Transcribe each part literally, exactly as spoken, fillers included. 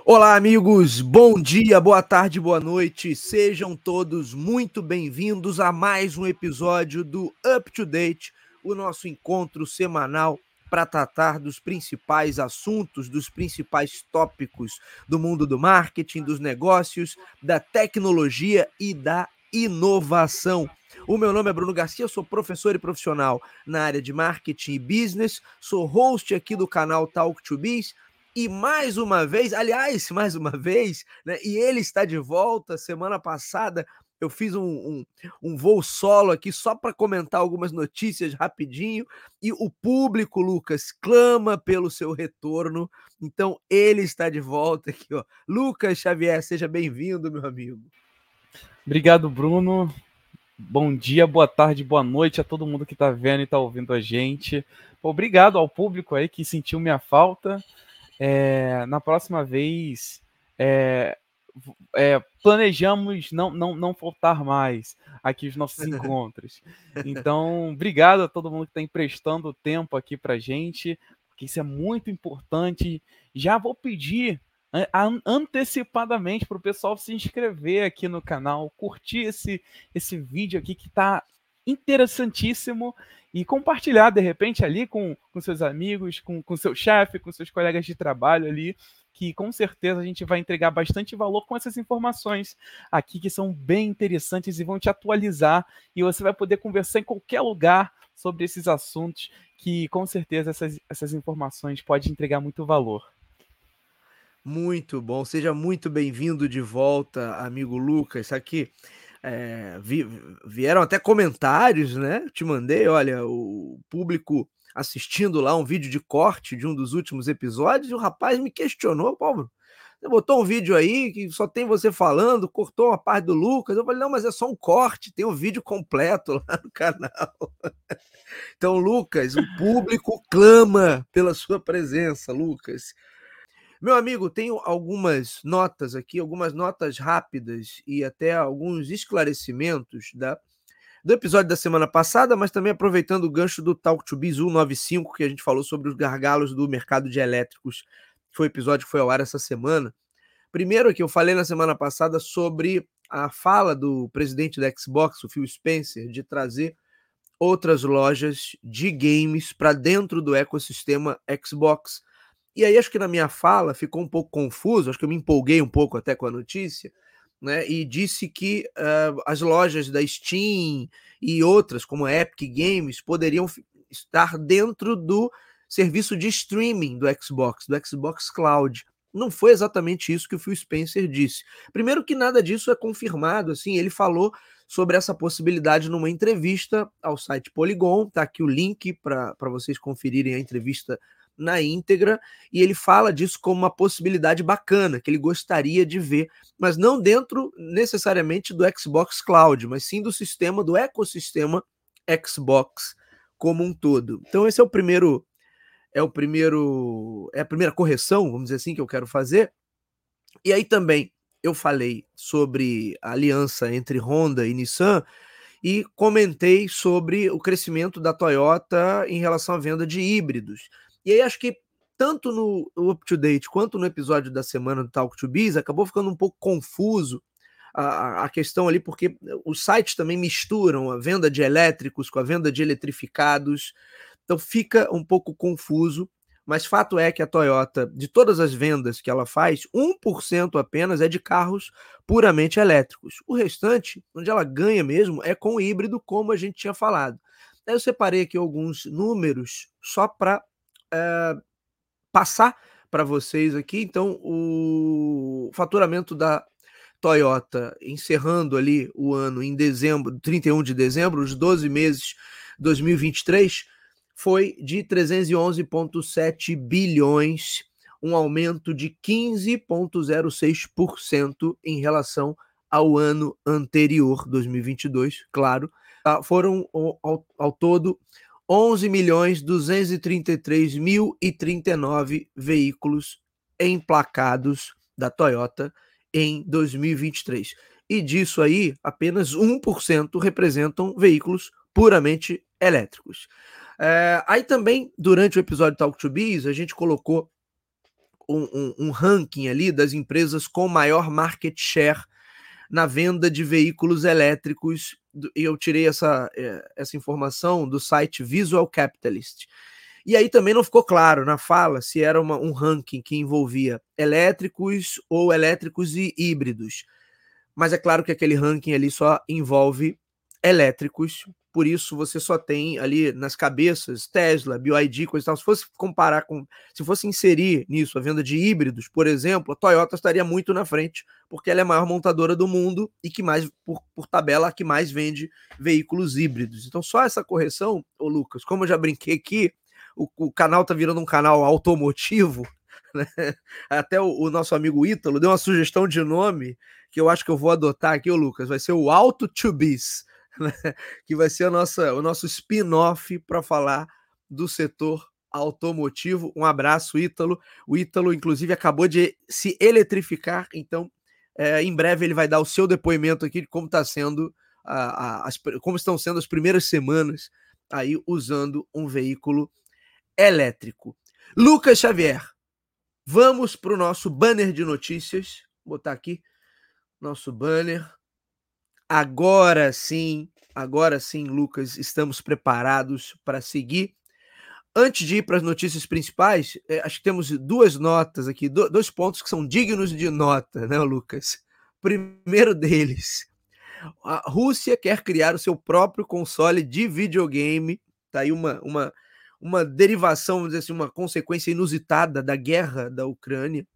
Olá, amigos, bom dia, boa tarde, boa noite, sejam todos muito bem-vindos a mais um episódio do Up to Date, o nosso encontro semanal para tratar dos principais assuntos, dos principais tópicos do mundo do marketing, dos negócios, da tecnologia e da inovação. O meu nome é Bruno Garcia, eu sou professor e profissional na área de marketing e business, sou host aqui do canal Talk to Biz. E mais uma vez, aliás, mais uma vez, né, e ele está de volta. Semana passada eu fiz um, um, um voo solo aqui só para comentar algumas notícias rapidinho, e o público, Lucas, clama pelo seu retorno, então ele está de volta aqui, ó. Lucas Xavier, seja bem-vindo, meu amigo. Obrigado, Bruno. Bom dia, boa tarde, boa noite a todo mundo que está vendo e está ouvindo a gente. Obrigado ao público aí que sentiu minha falta. É, na próxima vez, é, é, planejamos não, não, não faltar mais aqui os nossos encontros. Então, obrigado a todo mundo que está emprestando tempo aqui para a gente, porque isso é muito importante. Já vou pedir antecipadamente para o pessoal se inscrever aqui no canal, curtir esse, esse vídeo aqui que está interessantíssimo e compartilhar de repente ali com, com seus amigos, com, com seu chefe, com seus colegas de trabalho ali, que com certeza a gente vai entregar bastante valor com essas informações aqui que são bem interessantes e vão te atualizar, e você vai poder conversar em qualquer lugar sobre esses assuntos que com certeza essas, essas informações podem entregar muito valor. Muito bom, seja muito bem-vindo de volta, amigo Lucas. Aqui é, vi, vieram até comentários, né? Te mandei, olha, o público assistindo lá um vídeo de corte de um dos últimos episódios, e o rapaz me questionou: Paulo, você botou um vídeo aí que só tem você falando, cortou uma parte do Lucas. Eu falei: não, mas é só um corte, tem um vídeo completo lá no canal. Então, Lucas, o público clama pela sua presença, Lucas. Meu amigo, tenho algumas notas aqui, algumas notas rápidas e até alguns esclarecimentos da, do episódio da semana passada, mas também aproveitando o gancho do Talk to Biz cento e noventa e cinco, que a gente falou sobre os gargalos do mercado de elétricos, que foi o episódio que foi ao ar essa semana. Primeiro que eu falei na semana passada sobre a fala do presidente da Xbox, o Phil Spencer, de trazer outras lojas de games para dentro do ecossistema Xbox. E aí acho que na minha fala ficou um pouco confuso, acho que eu me empolguei um pouco até com a notícia, né? E disse que uh, as lojas da Steam e outras, como a Epic Games, poderiam estar dentro do serviço de streaming do Xbox, do Xbox Cloud. Não foi exatamente isso que o Phil Spencer disse. Primeiro que nada disso é confirmado, assim, ele falou sobre essa possibilidade numa entrevista ao site Polygon, tá aqui o link para vocês conferirem a entrevista na íntegra, e ele fala disso como uma possibilidade bacana, que ele gostaria de ver, mas não dentro necessariamente do Xbox Cloud, mas sim do sistema, do ecossistema Xbox como um todo. Então esse é o primeiro, é o primeiro, é a primeira correção, vamos dizer assim, que eu quero fazer. E aí também eu falei sobre a aliança entre Honda e Nissan, e comentei sobre o crescimento da Toyota em relação à venda de híbridos. E aí acho que tanto no Up to Date quanto no episódio da semana do Talk to Biz acabou ficando um pouco confuso a, a questão ali, porque os sites também misturam a venda de elétricos com a venda de eletrificados, então fica um pouco confuso, mas fato é que a Toyota, de todas as vendas que ela faz, um por cento apenas é de carros puramente elétricos. O restante, onde ela ganha mesmo, é com o híbrido, como a gente tinha falado. Aí eu separei aqui alguns números só para é, passar para vocês aqui. Então, o faturamento da Toyota, encerrando ali o ano em dezembro, trinta e um de dezembro, os doze meses de dois mil e vinte e três, foi de trezentos e onze vírgula sete bilhões, um aumento de quinze vírgula zero seis por cento em relação ao ano anterior, dois mil e vinte e dois, claro. Foram ao, ao todo onze milhões duzentos e trinta e três mil e trinta e nove veículos emplacados da Toyota em dois mil e vinte e três. E disso aí, apenas um por cento representam veículos puramente elétricos. É, aí também, durante o episódio Talk to Biz, a gente colocou um, um, um ranking ali das empresas com maior market share na venda de veículos elétricos, e eu tirei essa, essa informação do site Visual Capitalist. E aí também não ficou claro na fala se era uma, um ranking que envolvia elétricos ou elétricos e híbridos. Mas é claro que aquele ranking ali só envolve elétricos, por isso você só tem ali nas cabeças Tesla, B Y D, coisa e tal. Se fosse comparar com, se fosse inserir nisso a venda de híbridos, por exemplo, a Toyota estaria muito na frente, porque ela é a maior montadora do mundo e que mais, por, por tabela, a que mais vende veículos híbridos. Então só essa correção, ô Lucas, como eu já brinquei aqui, o, o canal tá virando um canal automotivo, né? Até o, o nosso amigo Ítalo deu uma sugestão de nome que eu acho que eu vou adotar aqui, ô Lucas, vai ser o Auto to Biz, né? Que vai ser a nossa, o nosso spin-off para falar do setor automotivo. Um abraço, Ítalo. O Ítalo, inclusive, acabou de se eletrificar, então é, em breve ele vai dar o seu depoimento aqui de como está sendo a, a, as, como estão sendo as primeiras semanas aí usando um veículo elétrico. Lucas Xavier, vamos para o nosso banner de notícias. Vou botar aqui nosso banner. Agora sim, agora sim, Lucas, estamos preparados para seguir. Antes de ir para as notícias principais, é, acho que temos duas notas aqui, do, dois pontos que são dignos de nota, né, Lucas? Primeiro deles, a Rússia quer criar o seu próprio console de videogame. Tá aí uma, uma, uma derivação, vamos dizer assim, uma consequência inusitada da guerra da Ucrânia.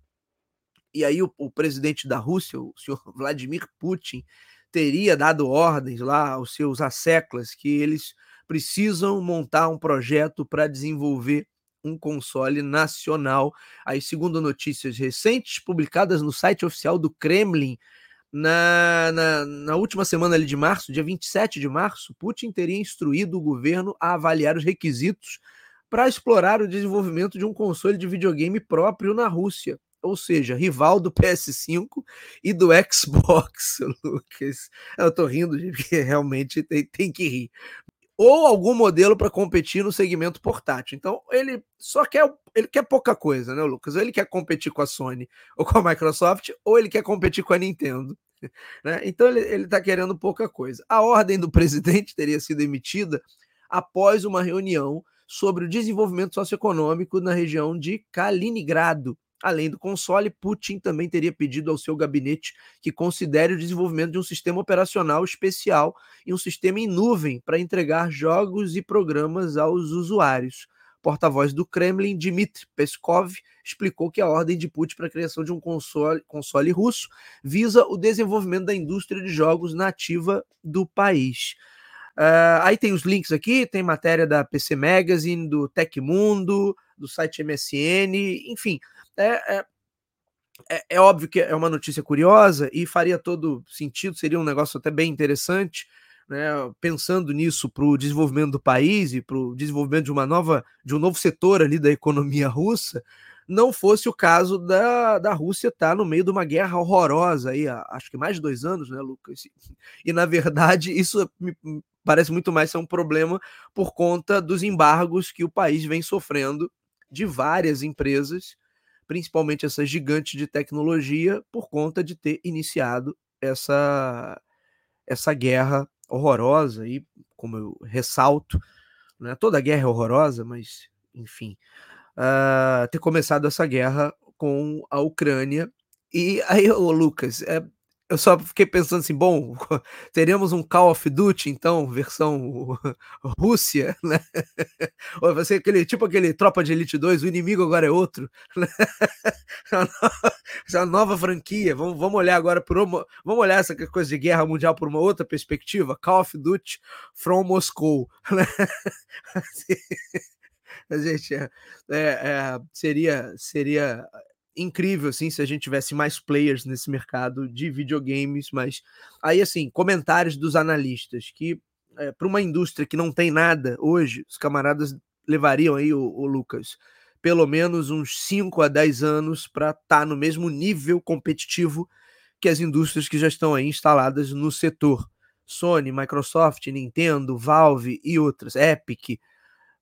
E aí o, o presidente da Rússia, o senhor Vladimir Putin, teria dado ordens lá aos seus asseclas que eles precisam montar um projeto para desenvolver um console nacional. Aí, segundo notícias recentes publicadas no site oficial do Kremlin, na, na, na última semana ali de março, dia vinte e sete de março, Putin teria instruído o governo a avaliar os requisitos para explorar o desenvolvimento de um console de videogame próprio na Rússia, ou seja, rival do P S cinco e do Xbox, Lucas. Eu tô rindo, porque realmente tem, tem que rir. Ou algum modelo para competir no segmento portátil. Então, ele só quer, ele quer pouca coisa, né, Lucas? Ou ele quer competir com a Sony ou com a Microsoft, ou ele quer competir com a Nintendo. Né? Então, ele está querendo pouca coisa. A ordem do presidente teria sido emitida após uma reunião sobre o desenvolvimento socioeconômico na região de Kaliningrado. Além do console, Putin também teria pedido ao seu gabinete que considere o desenvolvimento de um sistema operacional especial e um sistema em nuvem para entregar jogos e programas aos usuários. Porta-voz do Kremlin, Dmitry Peskov, explicou que a ordem de Putin para a criação de um console, console russo visa o desenvolvimento da indústria de jogos nativa do país. Uh, aí tem os links aqui, tem matéria da P C Magazine, do Tecmundo, do site M S N, enfim, é, é, é, é óbvio que é uma notícia curiosa e faria todo sentido, seria um negócio até bem interessante, né, pensando nisso para o desenvolvimento do país e para o desenvolvimento de uma nova, de um novo setor ali da economia russa, não fosse o caso da, da Rússia estar no meio de uma guerra horrorosa aí, há, acho que mais de dois anos, né, Lucas? E na verdade isso me parece muito mais ser um problema por conta dos embargos que o país vem sofrendo de várias empresas, principalmente essas gigantes de tecnologia, por conta de ter iniciado essa, essa guerra horrorosa. E, como eu ressalto, né, toda guerra é horrorosa, mas, enfim, uh, ter começado essa guerra com a Ucrânia. E aí, ô, Lucas, é, eu só fiquei pensando assim, bom, teremos um Call of Duty, então, versão Rússia, né? Ou vai ser aquele, tipo aquele Tropa de Elite dois, o inimigo agora é outro, né? Essa nova franquia, vamos, vamos olhar agora por uma, vamos olhar essa coisa de guerra mundial por uma outra perspectiva, Call of Duty from Moscow, né? Gente, é, é, seria, seria incrível, assim, se a gente tivesse mais players nesse mercado de videogames, mas aí, assim, comentários dos analistas, que é, para uma indústria que não tem nada hoje, os camaradas levariam aí, o, o Lucas, pelo menos uns cinco a dez anos para estar tá no mesmo nível competitivo que as indústrias que já estão aí instaladas no setor. Sony, Microsoft, Nintendo, Valve e outras, Epic,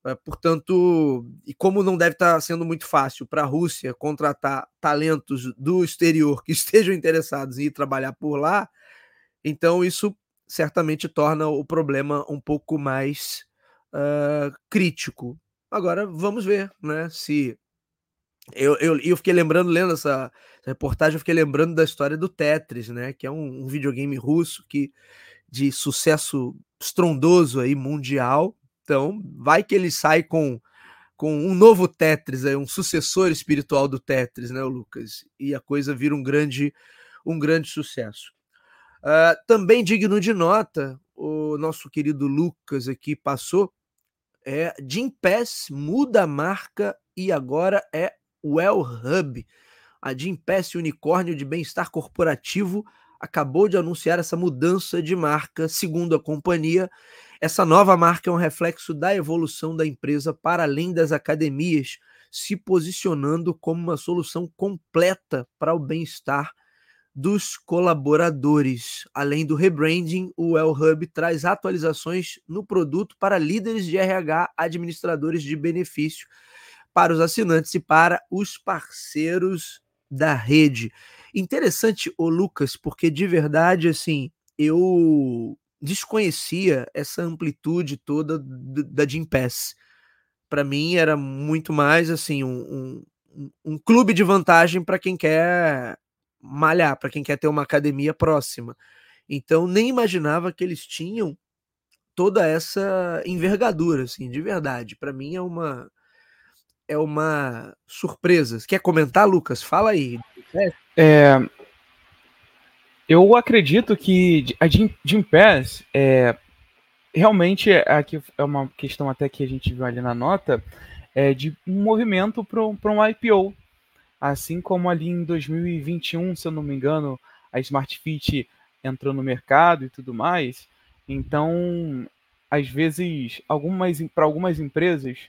Portanto, e como não deve estar sendo muito fácil para a Rússia contratar talentos do exterior que estejam interessados em ir trabalhar por lá, então isso certamente torna o problema um pouco mais uh, crítico. Agora vamos ver, né, se... Eu, eu, eu fiquei lembrando, lendo essa, essa reportagem, eu fiquei lembrando da história do Tetris, né, que é um, um videogame russo que, de sucesso estrondoso aí, mundial. Então, vai que ele sai com, com um novo Tetris, aí, um sucessor espiritual do Tetris, né, Lucas? E a coisa vira um grande, um grande sucesso. Uh, também digno de nota, o nosso querido Lucas aqui passou, é Gympass muda a marca e agora é Well Hub. A Gympass, unicórnio de bem-estar corporativo, acabou de anunciar essa mudança de marca. Segundo a companhia, essa nova marca é um reflexo da evolução da empresa para além das academias, se posicionando como uma solução completa para o bem-estar dos colaboradores. Além do rebranding, o Well Hub traz atualizações no produto para líderes de R H, administradores de benefício, para os assinantes e para os parceiros da rede. Interessante, ô Lucas, porque de verdade, assim, eu desconhecia essa amplitude toda da Gympass. Para mim era muito mais assim um, um, um clube de vantagem para quem quer malhar, para quem quer ter uma academia próxima. Então nem imaginava que eles tinham toda essa envergadura, assim, de verdade. Para mim é uma é uma surpresa. Quer comentar, Lucas? Fala aí. É, eu acredito que a Gympass é, realmente aqui é uma questão até que a gente viu ali na nota, é de um movimento para um I P O. Assim como ali em dois mil e vinte e um, se eu não me engano, a Smart Fit entrou no mercado e tudo mais. Então, às vezes, algumas, para algumas empresas,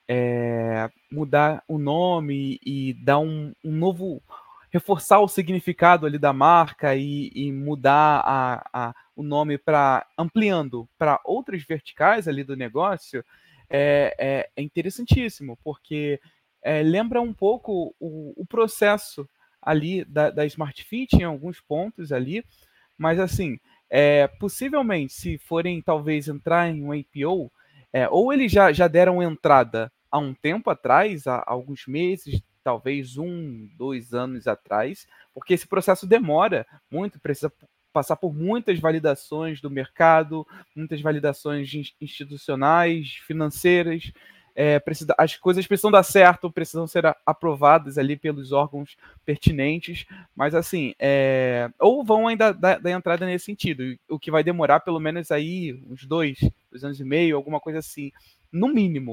é, mudar o nome e dar um, um novo... reforçar o significado ali da marca e, e mudar a, a, o nome para... ampliando para outras verticais ali do negócio, é, é, é interessantíssimo, porque é, lembra um pouco o, o processo ali da, da Smart Fit em alguns pontos ali, mas assim, é, possivelmente se forem talvez entrar em um I P O, é, ou eles já, já deram entrada há um tempo atrás, há alguns meses, talvez um, dois anos atrás, porque esse processo demora muito, precisa passar por muitas validações do mercado, muitas validações institucionais, financeiras, é, precisa, as coisas precisam dar certo, precisam ser aprovadas ali pelos órgãos pertinentes, mas assim, é, ou vão ainda dar, dar entrada nesse sentido, o que vai demorar pelo menos aí uns dois, dois anos e meio, alguma coisa assim, no mínimo,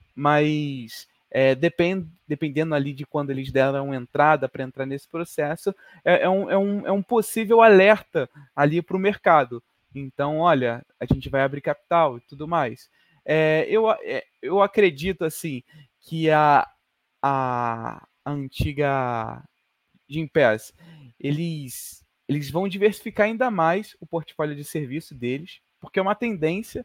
mas é, depend, dependendo ali de quando eles deram entrada para entrar nesse processo, é, é, um, é, um, é um possível alerta ali para o mercado. Então, olha, a gente vai abrir capital e tudo mais. É, eu, eu acredito assim que a, a, a antiga Gympass, eles, eles vão diversificar ainda mais o portfólio de serviço deles, porque é uma tendência.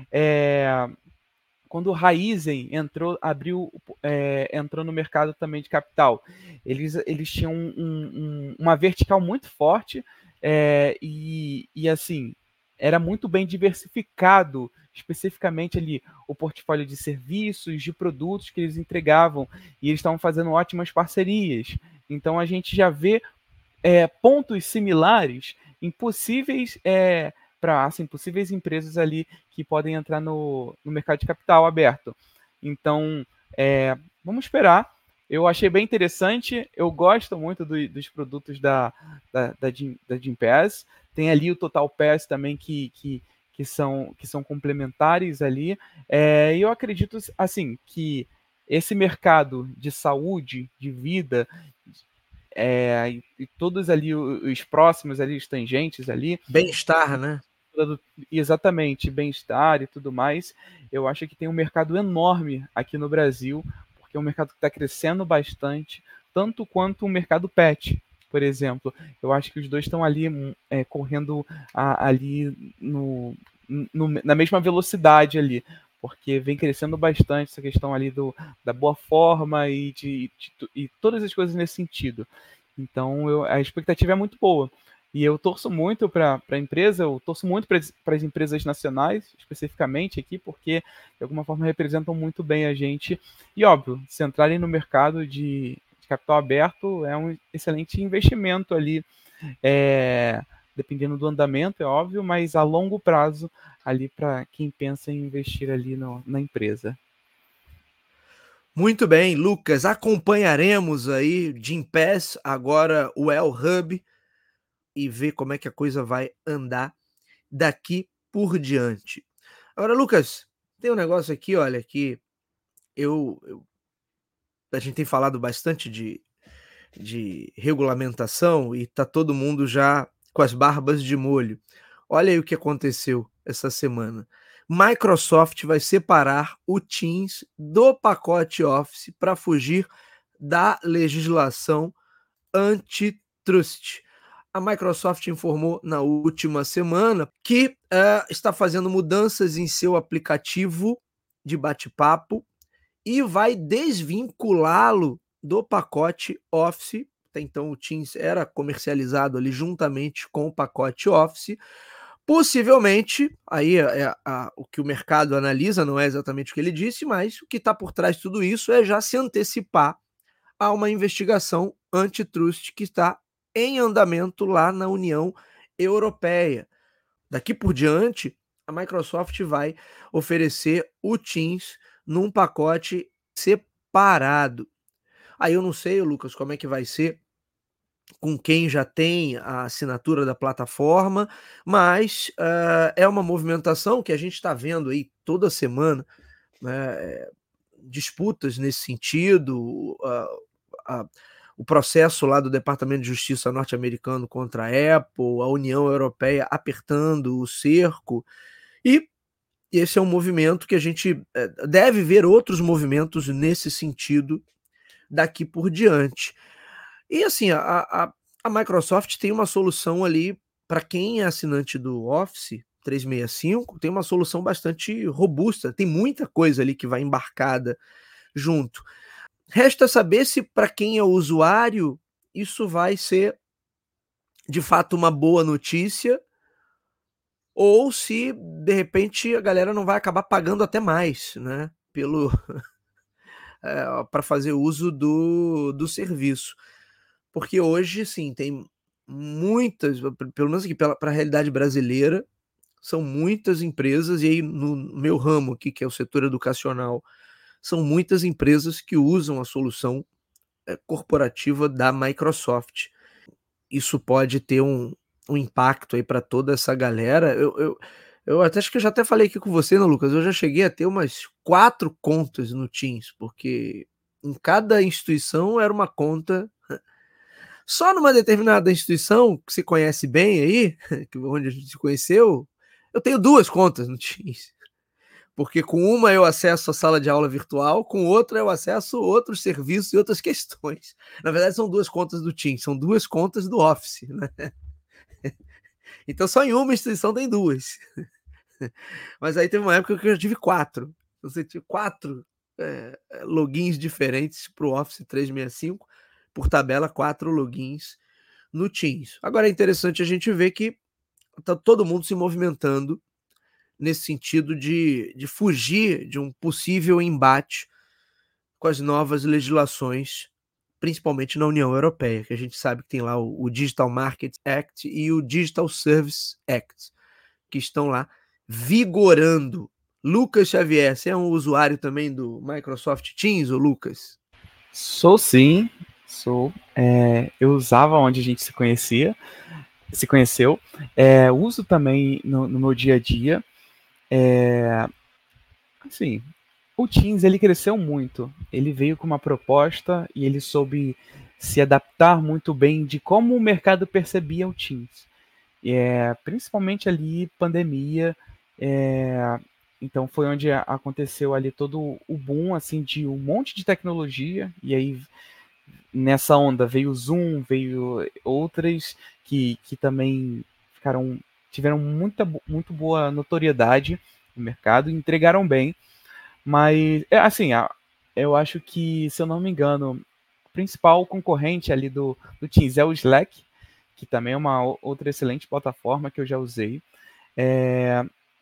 É, quando o Raizen entrou, abriu, é, entrou no mercado também de capital, eles, eles tinham um, um, uma vertical muito forte é, e, e assim era muito bem diversificado, especificamente ali o portfólio de serviços, de produtos que eles entregavam, e eles estavam fazendo ótimas parcerias. Então a gente já vê é, pontos similares em possíveis é, para assim, possíveis empresas ali que podem entrar no, no mercado de capital aberto. Então, é, vamos esperar. Eu achei bem interessante. Eu gosto muito do, dos produtos da, da, da, da Gympass. Tem ali o Total Pass também que, que, que, são, que são complementares ali. É, e eu acredito assim que esse mercado de saúde, de vida, é, e, e todos ali os próximos ali, os tangentes ali. Bem-estar, né? Exatamente, bem-estar e tudo mais. Eu acho que tem um mercado enorme aqui no Brasil, porque é um mercado que está crescendo bastante, tanto quanto o mercado pet, por exemplo. Eu acho que os dois estão ali é, correndo a, ali no, no, na mesma velocidade ali, porque vem crescendo bastante essa questão ali do, da boa forma e, de, de, e todas as coisas nesse sentido. Então, eu, a expectativa é muito boa. E eu torço muito para a empresa, eu torço muito para as empresas nacionais, especificamente aqui, porque de alguma forma representam muito bem a gente. E óbvio, se entrarem no mercado de, de capital aberto é um excelente investimento ali, é, dependendo do andamento, é óbvio, mas a longo prazo ali para quem pensa em investir ali no, na empresa. Muito bem, Lucas, acompanharemos aí Gympass, agora o El Hub, e ver como é que a coisa vai andar daqui por diante. Agora, Lucas, tem um negócio aqui, olha, que eu, eu a gente tem falado bastante de, de regulamentação e tá todo mundo já com as barbas de molho. Olha aí o que aconteceu essa semana. Microsoft vai separar o Teams do pacote Office para fugir da legislação antitrust. A Microsoft informou na última semana que uh, está fazendo mudanças em seu aplicativo de bate-papo e vai desvinculá-lo do pacote Office. Até então o Teams era comercializado ali juntamente com o pacote Office. Possivelmente, aí é, é, a, o que o mercado analisa não é exatamente o que ele disse, mas o que está por trás de tudo isso é já se antecipar a uma investigação antitrust que está em andamento lá na União Europeia. Daqui por diante, a Microsoft vai oferecer o Teams num pacote separado. Aí eu não sei, Lucas, como é que vai ser com quem já tem a assinatura da plataforma, mas uh, é uma movimentação que a gente está vendo aí toda semana, né, disputas nesse sentido, uh, uh, o processo lá do Departamento de Justiça norte-americano contra a Apple, a União Europeia apertando o cerco, e esse é um movimento que a gente deve ver outros movimentos nesse sentido daqui por diante. E assim, a, a, a Microsoft tem uma solução ali para quem é assinante do Office trezentos e sessenta e cinco, tem uma solução bastante robusta, tem muita coisa ali que vai embarcada junto. Resta saber se para quem é usuário isso vai ser de fato uma boa notícia ou se de repente a galera não vai acabar pagando até mais, né, pelo é, para fazer uso do, do serviço. Porque hoje, sim, tem muitas, pelo menos aqui para a realidade brasileira, são muitas empresas, e aí no meu ramo aqui, que é o setor educacional, são muitas empresas que usam a solução é, corporativa da Microsoft. Isso pode ter um, um impacto aí para toda essa galera. Eu, eu, eu até acho que eu já até falei aqui com você, né, Lucas? Eu já cheguei a ter umas quatro contas no Teams, porque em cada instituição era uma conta. Só numa determinada instituição que se conhece bem aí, onde a gente se conheceu, eu tenho duas contas no Teams. Porque com uma eu acesso a sala de aula virtual, com outra eu acesso outros serviços e outras questões. Na verdade, são duas contas do Teams, são duas contas do Office, né? Então só em uma instituição tem duas. Mas aí teve uma época que eu tive quatro. Você tinha quatro é, logins diferentes para o Office trezentos e sessenta e cinco, por tabela, quatro logins no Teams. Agora é interessante a gente ver que está todo mundo se movimentando nesse sentido de, de fugir de um possível embate com as novas legislações, principalmente na União Europeia, que a gente sabe que tem lá o, o Digital Markets Act e o Digital Service Act, que estão lá vigorando. Lucas Xavier, você é um usuário também do Microsoft Teams, ou Lucas? Sou sim, sou. É, eu usava onde a gente se conhecia, se conheceu. É, uso também no, no meu dia a dia. É, assim, o Teams ele cresceu muito. Ele veio com uma proposta e ele soube se adaptar muito bem de como o mercado percebia o Teams. É, principalmente ali pandemia. É, então foi onde aconteceu ali todo o boom assim de um monte de tecnologia e aí nessa onda veio o Zoom, veio outras que, que também ficaram tiveram muita muito boa notoriedade no mercado e entregaram bem. Mas, é, assim, eu acho que, se eu não me engano, o principal concorrente ali do, do Teams é o Slack, que também é uma outra excelente plataforma que eu já usei. É...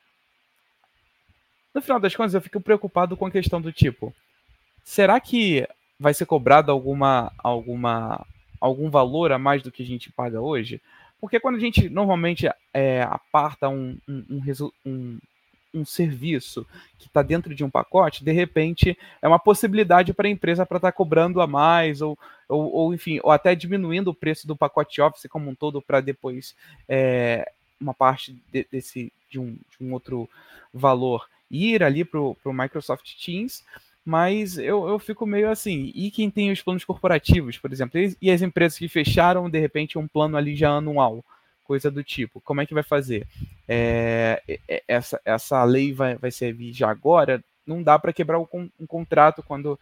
No final das contas, eu fico preocupado com a questão do tipo, será que vai ser cobrado alguma, alguma, algum valor a mais do que a gente paga hoje? Porque quando a gente normalmente é, aparta um, um, um, um, um serviço que está dentro de um pacote, de repente é uma possibilidade para a empresa para estar tá cobrando a mais, ou, ou, ou, enfim, ou até diminuindo o preço do pacote Office como um todo para depois é, uma parte de, desse, de, um, de um outro valor ir ali para o Microsoft Teams. Mas eu, eu fico meio assim, e quem tem os planos corporativos, por exemplo, e as empresas que fecharam, de repente, um plano ali já anual, coisa do tipo, como é que vai fazer? É, essa, essa lei vai, vai servir já agora? Não dá para quebrar um, um contrato quando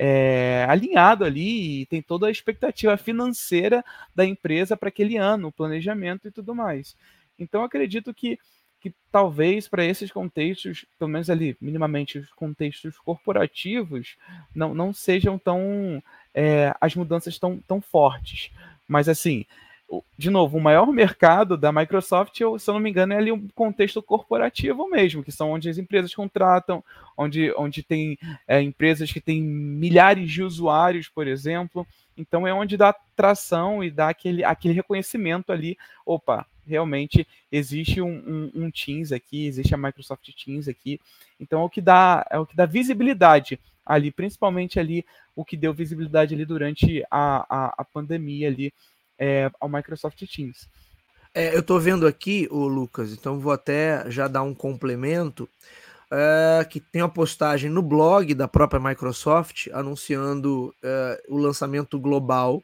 é alinhado ali e tem toda a expectativa financeira da empresa para aquele ano, o planejamento e tudo mais. Então, acredito que que talvez para esses contextos, pelo menos ali, minimamente os contextos corporativos, não, não sejam tão, é, as mudanças tão, tão fortes. Mas assim, de novo, o maior mercado da Microsoft, se eu não me engano, é ali um contexto corporativo mesmo, que são onde as empresas contratam, onde, onde tem é, empresas que têm milhares de usuários, por exemplo. Então é onde dá tração e dá aquele, aquele reconhecimento ali. Opa, realmente existe um, um, um Teams aqui, existe a Microsoft Teams aqui. Então é o que dá, é o que dá visibilidade ali, principalmente ali o que deu visibilidade ali durante a, a, a pandemia ali é, ao Microsoft Teams. É, eu estou vendo aqui, o Lucas, então vou até já dar um complemento, é, que tem uma postagem no blog da própria Microsoft anunciando é, o lançamento global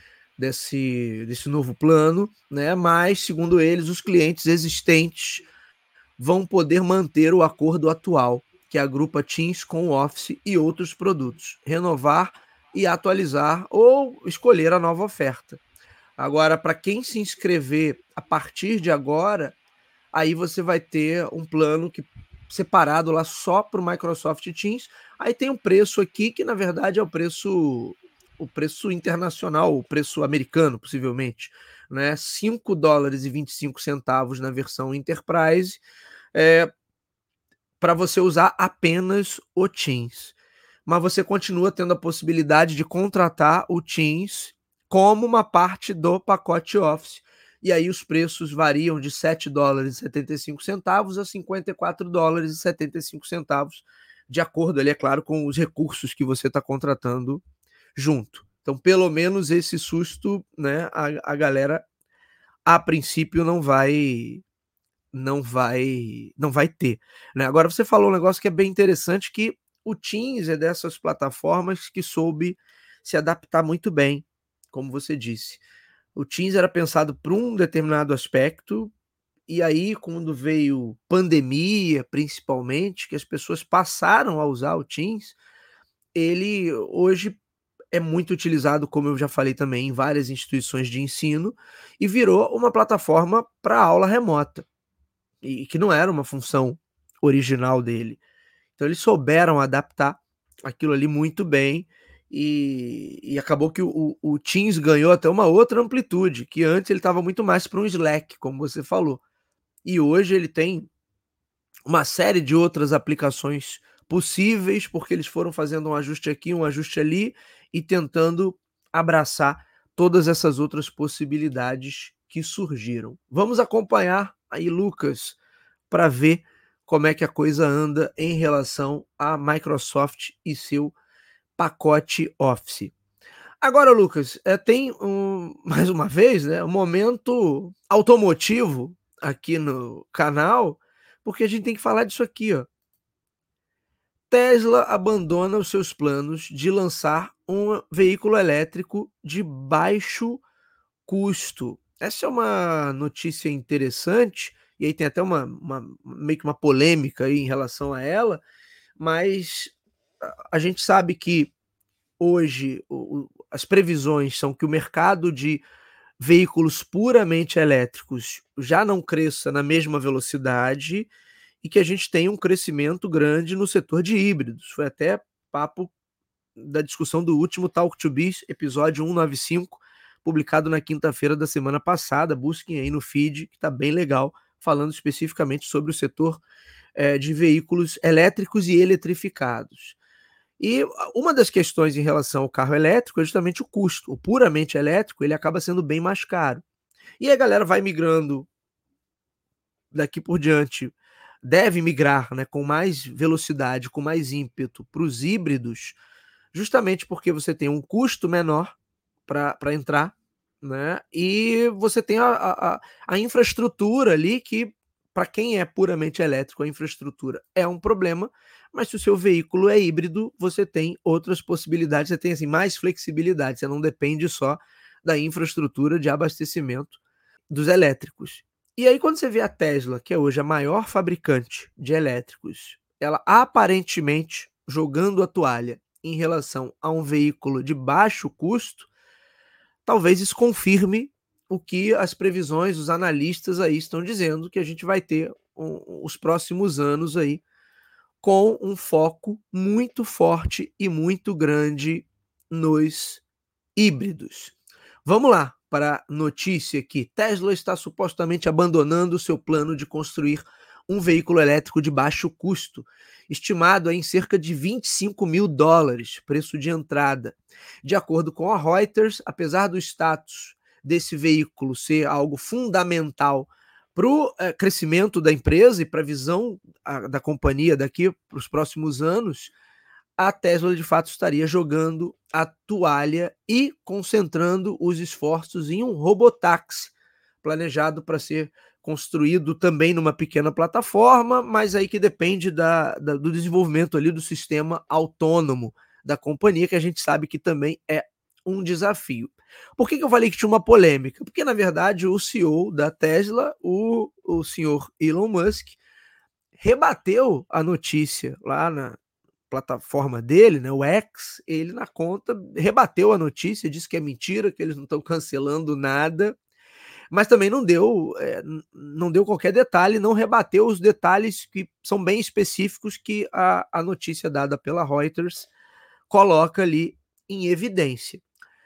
desse, desse novo plano, né? Mas, segundo eles, os clientes existentes vão poder manter o acordo atual, que agrupa Teams com Office e outros produtos, renovar e atualizar ou escolher a nova oferta. Agora, para quem se inscrever a partir de agora, aí você vai ter um plano que separado lá só para o Microsoft Teams. Aí tem um preço aqui que, na verdade, é o preço o preço internacional, o preço americano, possivelmente, né? cinco dólares e vinte e cinco centavos na versão Enterprise, é, para você usar apenas o Teams. Mas você continua tendo a possibilidade de contratar o Teams como uma parte do pacote Office. E aí os preços variam de sete dólares e setenta e cinco centavos a cinquenta e quatro dólares e setenta e cinco centavos, de acordo ali, é claro, com os recursos que você está contratando junto. Então, pelo menos esse susto, né, a, a galera, a princípio, não vai não vai não vai ter, né? Agora você falou um negócio que é bem interessante, que o Teams é dessas plataformas que soube se adaptar muito bem, como você disse. O Teams era pensado para um determinado aspecto, e aí quando veio pandemia, principalmente, que as pessoas passaram a usar o Teams, ele hoje é muito utilizado, como eu já falei também, em várias instituições de ensino, e virou uma plataforma para aula remota, e que não era uma função original dele. Então eles souberam adaptar aquilo ali muito bem, e, e acabou que o, o Teams ganhou até uma outra amplitude, que antes ele estava muito mais para um Slack, como você falou. E hoje ele tem uma série de outras aplicações possíveis, porque eles foram fazendo um ajuste aqui, um ajuste ali, e tentando abraçar todas essas outras possibilidades que surgiram. Vamos acompanhar aí, Lucas, para ver como é que a coisa anda em relação à Microsoft e seu pacote Office. Agora, Lucas, é, tem um, mais uma vez, né, um momento automotivo aqui no canal, porque a gente tem que falar disso aqui, ó. Tesla abandona os seus planos de lançar um veículo elétrico de baixo custo. Essa é uma notícia interessante, e aí tem até uma, uma meio que uma polêmica aí em relação a ela, mas a gente sabe que hoje o, o, as previsões são que o mercado de veículos puramente elétricos já não cresça na mesma velocidade, e que a gente tem um crescimento grande no setor de híbridos. Foi até papo da discussão do último Talk to Biz, episódio cento e noventa e cinco, publicado na quinta-feira da semana passada. Busquem aí no feed, que está bem legal, falando especificamente sobre o setor é, de veículos elétricos e eletrificados. E uma das questões em relação ao carro elétrico é justamente o custo. O puramente elétrico, ele acaba sendo bem mais caro. E a galera vai migrando daqui por diante, deve migrar, né, com mais velocidade, com mais ímpeto para os híbridos, justamente porque você tem um custo menor para entrar, né, e você tem a, a, a infraestrutura ali que, para quem é puramente elétrico, a infraestrutura é um problema, mas se o seu veículo é híbrido, você tem outras possibilidades, você tem assim, mais flexibilidade, você não depende só da infraestrutura de abastecimento dos elétricos. E aí, quando você vê a Tesla, que é hoje a maior fabricante de elétricos, ela aparentemente jogando a toalha em relação a um veículo de baixo custo, talvez isso confirme o que as previsões, os analistas aí estão dizendo, que a gente vai ter um, os próximos anos aí com um foco muito forte e muito grande nos híbridos. Vamos lá para a notícia aqui. Tesla está supostamente abandonando seu plano de construir um veículo elétrico de baixo custo, estimado em cerca de vinte e cinco mil dólares, preço de entrada. De acordo com a Reuters, apesar do status desse veículo ser algo fundamental para o é, crescimento da empresa e para a visão a, da companhia daqui para os próximos anos, a Tesla de fato estaria jogando a toalha e concentrando os esforços em um robotáxi, planejado para ser construído também numa pequena plataforma, mas aí que depende da, da, do desenvolvimento ali do sistema autônomo da companhia, que a gente sabe que também é um desafio. Por que, que eu falei que tinha uma polêmica? Porque, na verdade, o C E O da Tesla, o, o senhor Elon Musk, rebateu a notícia lá na plataforma dele, né, o X, ele na conta rebateu a notícia, disse que é mentira, que eles não estão cancelando nada, mas também não deu, é, não deu qualquer detalhe, não rebateu os detalhes que são bem específicos que a, a notícia dada pela Reuters coloca ali em evidência.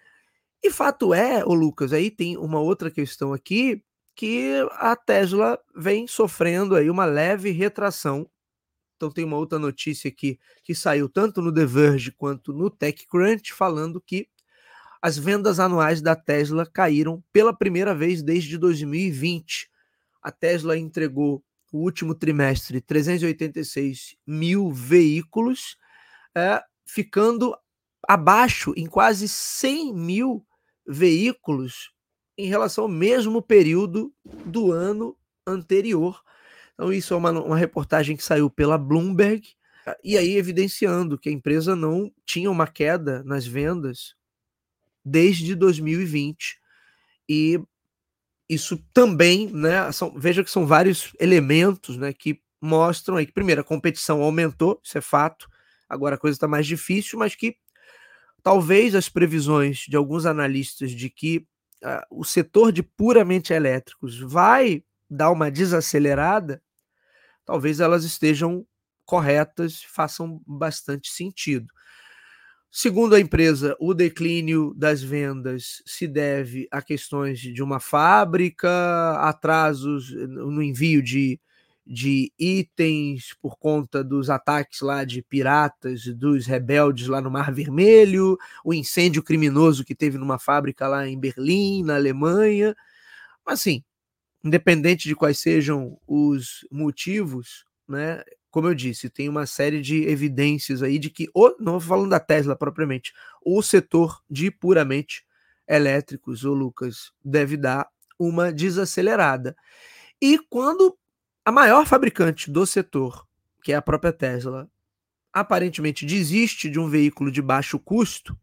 E fato é, ô Lucas, aí tem uma outra questão aqui, que a Tesla vem sofrendo aí uma leve retração. Então tem uma outra notícia aqui que saiu tanto no The Verge quanto no TechCrunch, falando que as vendas anuais da Tesla caíram pela primeira vez desde dois mil e vinte. A Tesla entregou no último trimestre trezentos e oitenta e seis mil veículos, é, ficando abaixo em quase cem mil veículos em relação ao mesmo período do ano anterior. Então isso é uma, uma reportagem que saiu pela Bloomberg, e aí evidenciando que a empresa não tinha uma queda nas vendas desde dois mil e vinte, e isso também, né, são, veja que são vários elementos, né, que mostram aí que, primeiro, a competição aumentou, isso é fato, agora a coisa está mais difícil, mas que talvez as previsões de alguns analistas de que uh, o setor de puramente elétricos vai dar uma desacelerada, talvez elas estejam corretas, façam bastante sentido. Segundo a empresa, o declínio das vendas se deve a questões de uma fábrica, atrasos no envio de, de itens por conta dos ataques lá de piratas, dos rebeldes lá no Mar Vermelho, o incêndio criminoso que teve numa fábrica lá em Berlim, na Alemanha. Mas, assim, independente de quais sejam os motivos, né, como eu disse, tem uma série de evidências aí de que, o, não falando da Tesla propriamente, o setor de puramente elétricos, ô Lucas, deve dar uma desacelerada. E quando a maior fabricante do setor, que é a própria Tesla, aparentemente desiste de um veículo de baixo custo,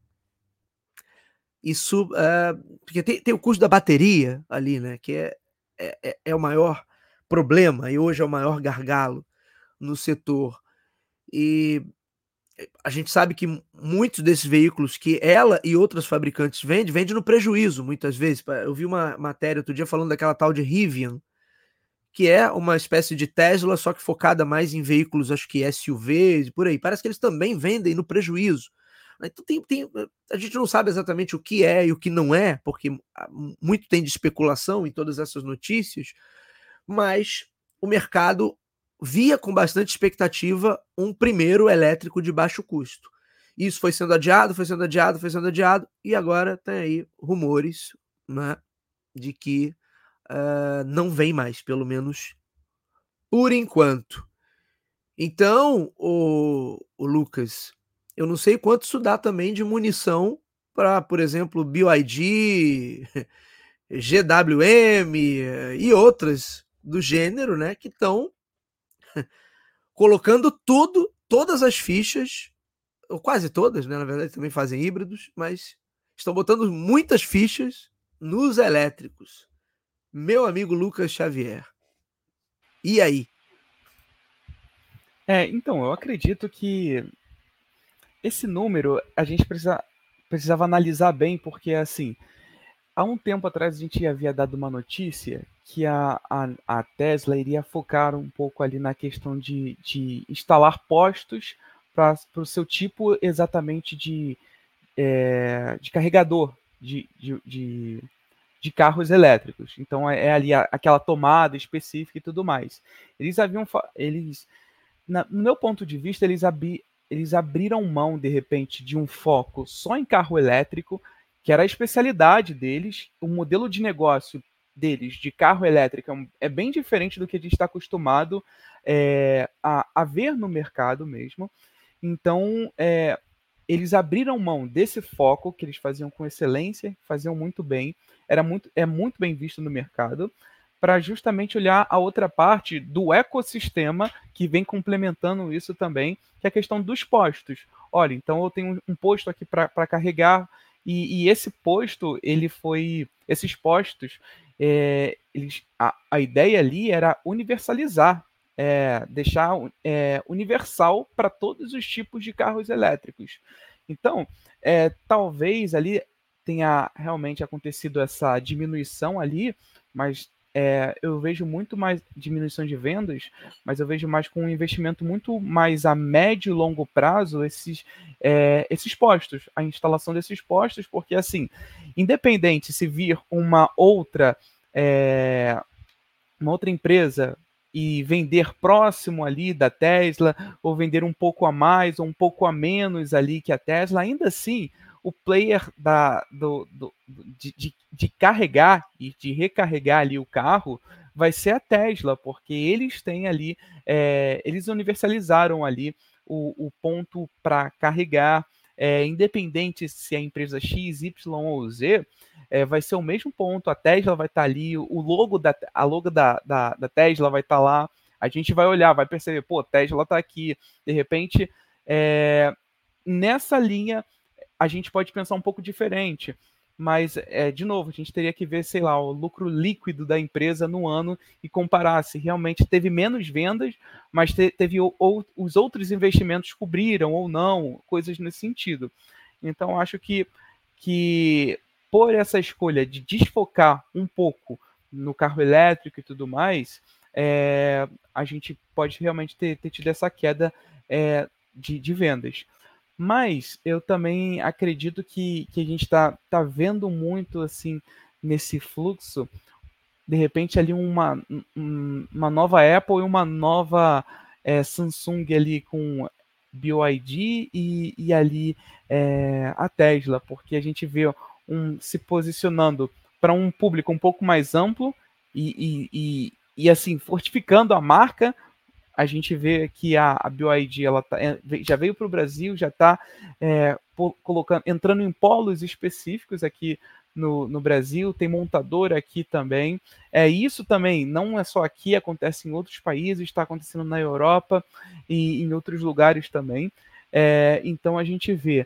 isso, é, porque tem, tem o custo da bateria ali, né, que é, é, é o maior problema e hoje é o maior gargalo no setor. E a gente sabe que muitos desses veículos que ela e outras fabricantes vendem, vendem no prejuízo, muitas vezes. Eu vi uma matéria outro dia falando daquela tal de Rivian, que é uma espécie de Tesla, só que focada mais em veículos, acho que S U Vs e por aí. Parece que eles também vendem no prejuízo. Então tem, tem, a gente não sabe exatamente o que é e o que não é, porque muito tem de especulação em todas essas notícias, mas o mercado via com bastante expectativa um primeiro elétrico de baixo custo. Isso foi sendo adiado, foi sendo adiado, foi sendo adiado, e agora tem aí rumores, né, de que uh, não vem mais, pelo menos por enquanto. Então, o, o Lucas, eu não sei quanto isso dá também de munição para, por exemplo, B Y D, G W M e outras do gênero, né, que estão colocando tudo, todas as fichas, ou quase todas, né, na verdade também fazem híbridos, mas estão botando muitas fichas nos elétricos. Meu amigo Lucas Xavier. E aí? É, então, eu acredito que esse número a gente precisa, precisava analisar bem, porque, assim, há um tempo atrás a gente havia dado uma notícia que a, a, a Tesla iria focar um pouco ali na questão de, de instalar postos para o seu tipo exatamente de, é, de carregador de, de, de, de carros elétricos. Então é, é ali a, aquela tomada específica e tudo mais. Eles haviam, eles, na, no meu ponto de vista, eles, abri, eles abriram mão de repente de um foco só em carro elétrico, que era a especialidade deles. O modelo de negócio deles de carro elétrico é bem diferente do que a gente está acostumado é, a, a ver no mercado mesmo. Então, é, eles abriram mão desse foco que eles faziam com excelência, faziam muito bem, era muito, é muito bem visto no mercado, para justamente olhar a outra parte do ecossistema que vem complementando isso também, que é a questão dos postos. Olha, então eu tenho um posto aqui para carregar, e, e esse posto, ele foi. Esses postos, é, eles, a, a ideia ali era universalizar, é, deixar é, universal para todos os tipos de carros elétricos. Então, é, talvez ali tenha realmente acontecido essa diminuição ali, mas é, eu vejo muito mais diminuição de vendas, mas eu vejo mais com um investimento muito mais a médio e longo prazo esses, é, esses postos, a instalação desses postos, porque assim, independente se vir uma outra é, uma outra empresa e vender próximo ali da Tesla, ou vender um pouco a mais ou um pouco a menos ali que a Tesla, ainda assim o player da, do, do, de, de, de carregar e de recarregar ali o carro vai ser a Tesla, porque eles têm ali, é, eles universalizaram ali o, o ponto para carregar, é, independente se é a empresa X, Y ou Z, é, vai ser o mesmo ponto, a Tesla vai estar tá ali, o logo da, a logo da, da, da Tesla vai estar tá lá, a gente vai olhar, vai perceber, pô, Tesla está aqui, de repente, é, nessa linha a gente pode pensar um pouco diferente, mas, é, de novo, a gente teria que ver, sei lá, o lucro líquido da empresa no ano e comparar se realmente teve menos vendas, mas te, teve ou, ou, os outros investimentos cobriram ou não, coisas nesse sentido. Então, acho que, que por essa escolha de desfocar um pouco no carro elétrico e tudo mais, é, a gente pode realmente ter, ter tido essa queda é, de, de vendas. Mas eu também acredito que, que a gente está tá vendo muito assim nesse fluxo, de repente ali uma, um, uma nova Apple e uma nova é, Samsung ali com B Y D e, e ali é, a Tesla, porque a gente vê um se posicionando para um público um pouco mais amplo e, e, e, e assim fortificando a marca. A gente vê que a, a B Y D ela tá, já veio para o Brasil, já está é, colocando, entrando em polos específicos aqui no, no Brasil, tem montadora aqui também. É, isso também não é só aqui, acontece em outros países, está acontecendo na Europa e em outros lugares também. É, então a gente vê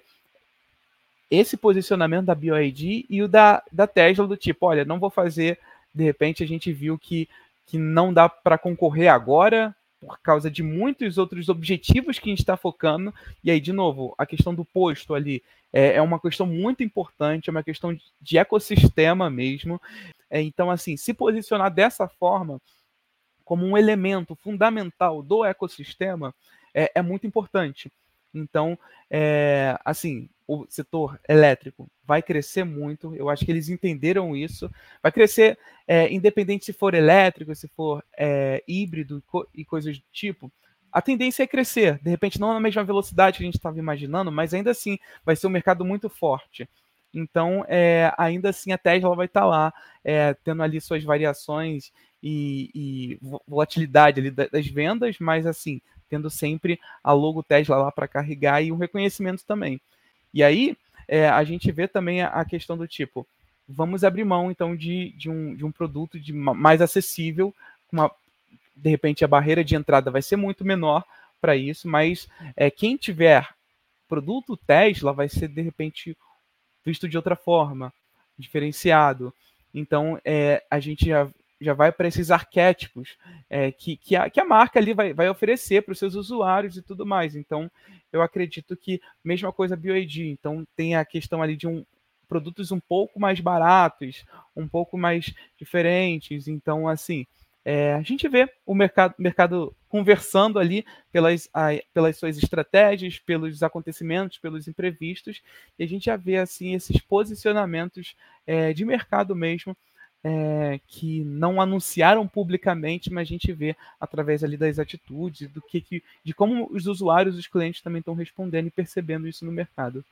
esse posicionamento da B Y D e o da, da Tesla, do tipo, olha, não vou fazer, de repente a gente viu que, que não dá para concorrer agora, por causa de muitos outros objetivos que a gente está focando, e aí, de novo, a questão do posto ali é, é uma questão muito importante, é uma questão de ecossistema mesmo, é, então, assim, se posicionar dessa forma como um elemento fundamental do ecossistema é, é muito importante. Então, é, assim, o setor elétrico vai crescer muito, eu acho que eles entenderam isso, vai crescer é, independente se for elétrico, se for é, híbrido co e coisas do tipo, a tendência é crescer, de repente não na mesma velocidade que a gente estava imaginando, mas ainda assim vai ser um mercado muito forte. Então, é, ainda assim, a Tesla vai estar lá, é, tendo ali suas variações e, e volatilidade ali das vendas, mas assim, tendo sempre a logo Tesla lá para carregar e um reconhecimento também. E aí, é, a gente vê também a, a questão do tipo, vamos abrir mão, então, de, de, um, de um produto de mais acessível, uma, de repente a barreira de entrada vai ser muito menor para isso, mas é, quem tiver produto Tesla vai ser, de repente, visto de outra forma, diferenciado. Então, é, a gente já, já vai para esses arquétipos é, que, que, a, que a marca ali vai, vai oferecer para os seus usuários e tudo mais. Então, eu acredito que, mesma coisa B Y D, então tem a questão ali de um, produtos um pouco mais baratos, um pouco mais diferentes. Então, assim, é, a gente vê o mercado, mercado conversando ali pelas, a, pelas suas estratégias, pelos acontecimentos, pelos imprevistos, e a gente já vê assim esses posicionamentos é, de mercado mesmo, é, que não anunciaram publicamente, mas a gente vê através ali das atitudes, do que, que de como os usuários, os clientes também estão respondendo e percebendo isso no mercado.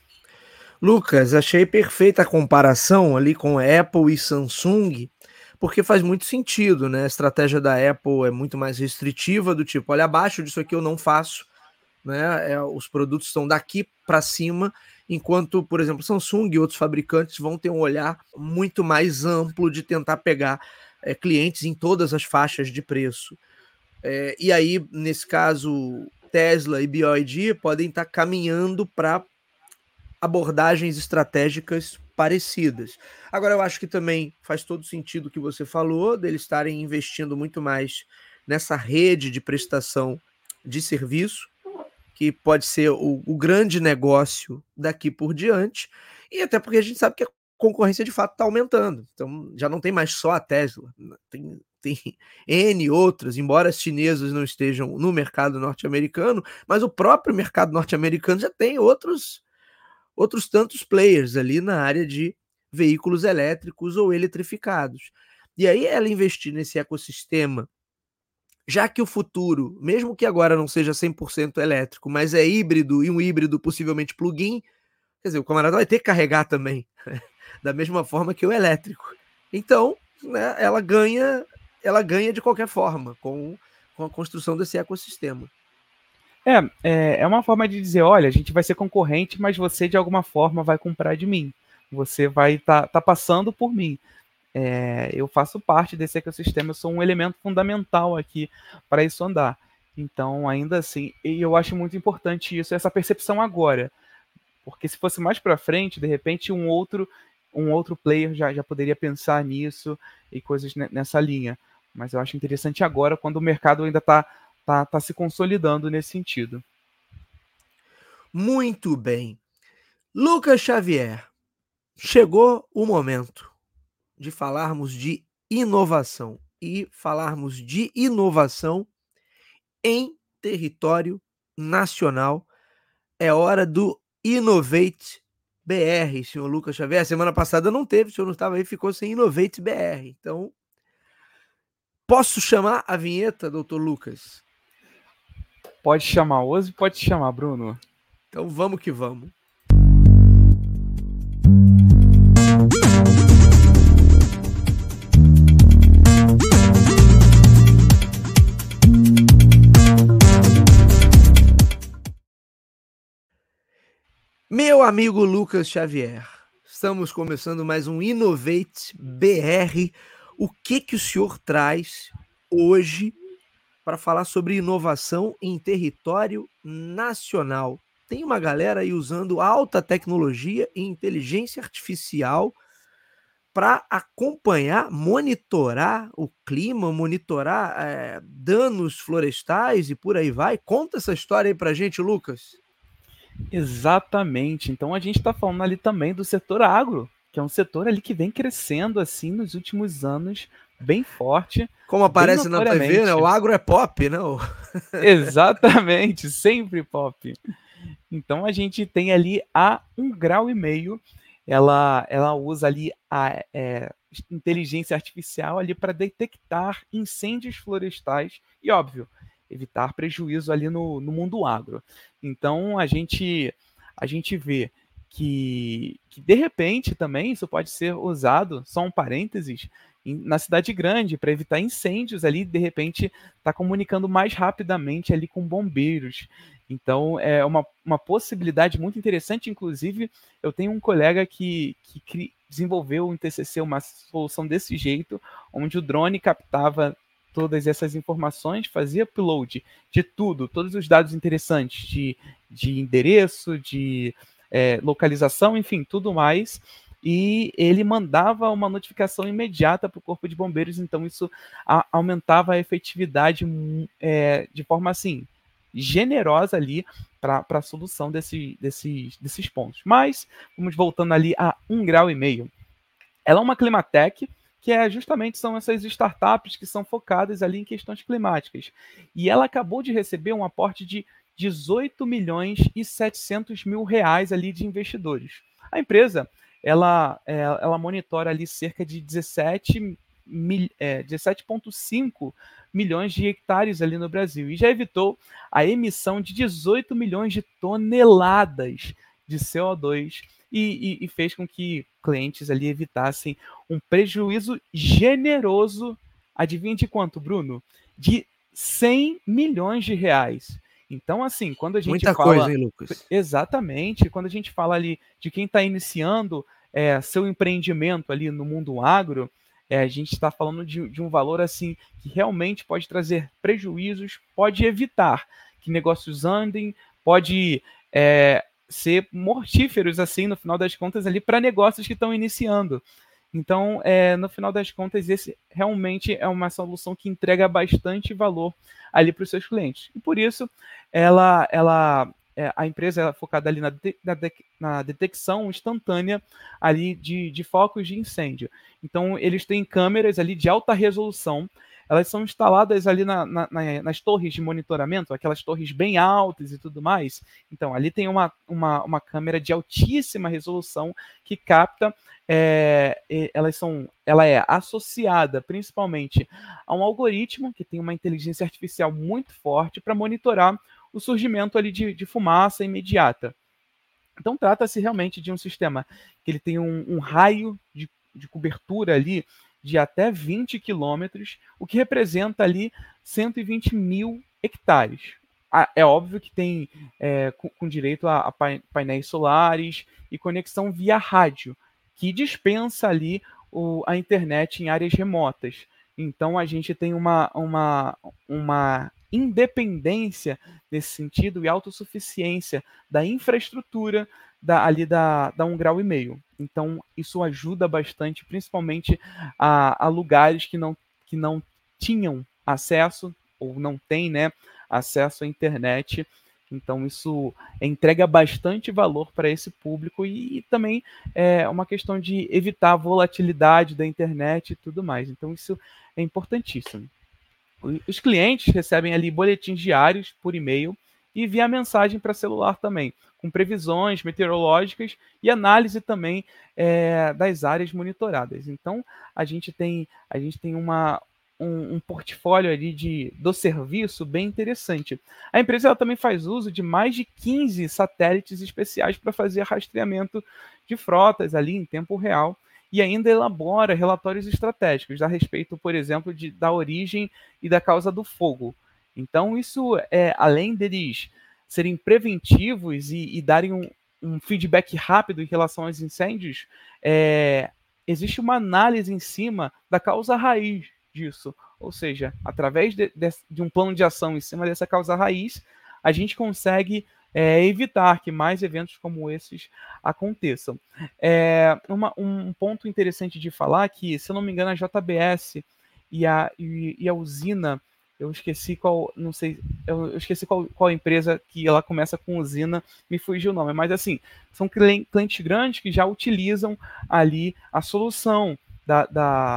Lucas, achei perfeita a comparação ali com Apple e Samsung, porque faz muito sentido, né? A estratégia da Apple é muito mais restritiva, do tipo, olha, abaixo disso aqui eu não faço, né? É, os produtos estão daqui para cima, enquanto, por exemplo, Samsung e outros fabricantes vão ter um olhar muito mais amplo de tentar pegar é, clientes em todas as faixas de preço. É, e aí, nesse caso, Tesla e B Y D podem estar caminhando para abordagens estratégicas parecidas. Agora, eu acho que também faz todo sentido o que você falou, deles estarem investindo muito mais nessa rede de prestação de serviço, que pode ser o, o grande negócio daqui por diante, e até porque a gente sabe que a concorrência de fato está aumentando. Então, já não tem mais só a Tesla, tem, tem N outras, embora as chinesas não estejam no mercado norte-americano, mas o próprio mercado norte-americano já tem outros outros tantos players ali na área de veículos elétricos ou eletrificados. E aí ela investir nesse ecossistema, já que o futuro, mesmo que agora não seja cem por cento elétrico, mas é híbrido e um híbrido possivelmente plug-in, quer dizer, o camarada vai ter que carregar também, da mesma forma que o elétrico. Então, né, ela ganha, ela ganha de qualquer forma com, com a construção desse ecossistema. É, é, é uma forma de dizer, olha, a gente vai ser concorrente, mas você de alguma forma vai comprar de mim. Você vai estar tá, tá passando por mim. É, eu faço parte desse ecossistema, eu sou um elemento fundamental aqui para isso andar. Então, ainda assim, eu acho muito importante isso, essa percepção agora. Porque se fosse mais para frente, de repente, um outro, um outro player já, já poderia pensar nisso e coisas nessa linha. Mas eu acho interessante agora, quando o mercado ainda está tá, tá se consolidando nesse sentido. Muito bem. Lucas Xavier, chegou o momento de falarmos de inovação e falarmos de inovação em território nacional. É hora do Innovate B R, senhor Lucas Xavier. Semana passada não teve, o senhor não estava aí, ficou sem Innovate B R. Então, posso chamar a vinheta, doutor Lucas? Pode chamar Ozi, pode chamar Bruno. Então vamos que vamos. Meu amigo Lucas Xavier, estamos começando mais um Innovate B R. O que que o senhor traz hoje para falar sobre inovação em território nacional? Tem uma galera aí usando alta tecnologia e inteligência artificial para acompanhar, monitorar o clima, monitorar é, danos florestais e por aí vai. Conta essa história aí para gente, Lucas. Exatamente. Então a gente está falando ali também do setor agro, que é um setor ali que vem crescendo assim nos últimos anos bem forte, Como bem aparece na T V, né, o notoriamente. agro é pop, né, o Exatamente, sempre pop. Então a gente tem ali a um grau e meio, ela ela usa ali a, eh, inteligência artificial ali para detectar incêndios florestais e, óbvio, evitar prejuízo ali no no mundo agro. Então a gente a gente vê que que de repente também isso pode ser usado, só um parênteses, em na cidade grande para evitar incêndios ali, de repente tá comunicando mais rapidamente ali com bombeiros. Então é uma uma possibilidade muito interessante, inclusive eu tenho um colega que que cri desenvolveu em T C C uma solução desse jeito, onde o drone captava todas essas informações, fazia upload de tudo, todos os dados interessantes de de endereço, de, eh, localização, enfim, tudo mais, e ele mandava uma notificação imediata para o corpo de bombeiros, então isso a aumentava a efetividade, mu eh, de forma, assim, generosa ali para a solução desse desses desses pontos. Mas, vamos voltando ali a um grau e meio. Ela é uma climatech, que é justamente são essas startups que são focadas ali em questões climáticas. E ela acabou de receber um aporte de dezoito milhões e setecentos mil reais ali de investidores. A empresa, ela, é, ela monitora ali cerca de dezessete mil, é, dezessete vírgula cinco milhões de hectares ali no Brasil e já evitou a emissão de dezoito milhões de toneladas de C O dois e, e, e fez com que clientes ali evitassem um prejuízo generoso, adivinha de quanto, Bruno? De cem milhões de reais. Então, assim, quando a gente muita coisa, fala hein, Lucas? exatamente, quando a gente fala ali de quem está iniciando é, seu empreendimento ali no mundo agro, é, a gente está falando de, de um valor assim que realmente pode trazer prejuízos, pode evitar que negócios andem, pode é, ser mortíferos assim no final das contas ali para negócios que estão iniciando. Então, é, no final das contas, esse realmente é uma solução que entrega bastante valor ali para os seus clientes. E por isso, ela, ela, é, a empresa é focada ali na, de, na, de, na detecção instantânea ali de, de focos de incêndio. Então, eles têm câmeras ali de alta resolução. Elas são instaladas ali na, na, nas torres de monitoramento, aquelas torres bem altas e tudo mais. Então, ali tem uma, uma, uma câmera de altíssima resolução que capta. É, elas são, ela é associada principalmente a um algoritmo que tem uma inteligência artificial muito forte para monitorar o surgimento ali de, de fumaça imediata. Então, trata-se realmente de um sistema que ele tem um, um raio de, de cobertura ali de até vinte quilômetros, o que representa ali cento e vinte mil hectares. Ah, é óbvio que tem é, com, com direito a, a painéis solares e conexão via rádio, que dispensa ali o, a internet em áreas remotas. Então a gente tem uma, uma, uma independência nesse sentido e autossuficiência da infraestrutura da, ali da, da um grau e meio. Então isso ajuda bastante, principalmente a, a lugares que não, que não tinham acesso ou não têm, né, acesso à internet. Então isso entrega bastante valor para esse público e, e também é uma questão de evitar a volatilidade da internet e tudo mais. Então isso é importantíssimo. Os clientes recebem ali boletins diários por e-mail e via mensagem para celular também, com previsões meteorológicas e análise também é, das áreas monitoradas. Então a gente tem, a gente tem uma, um, um portfólio ali de, do serviço bem interessante. A empresa ela também faz uso de mais de quinze satélites especiais para fazer rastreamento de frotas ali em tempo real e ainda elabora relatórios estratégicos a respeito, por exemplo, de, da origem e da causa do fogo. Então, isso é além deles serem preventivos e, e darem um, um feedback rápido em relação aos incêndios, é, existe uma análise em cima da causa raiz disso. Ou seja, através de, de, de um plano de ação em cima dessa causa raiz, a gente consegue é, evitar que mais eventos como esses aconteçam. É, uma, um ponto interessante de falar é que, se eu não me engano, a J B S e a, e, e a usina, eu esqueci qual, não sei, eu, eu esqueci qual, qual empresa que ela começa com usina, me fugiu o nome, mas assim, são clientes grandes que já utilizam ali a solução da, da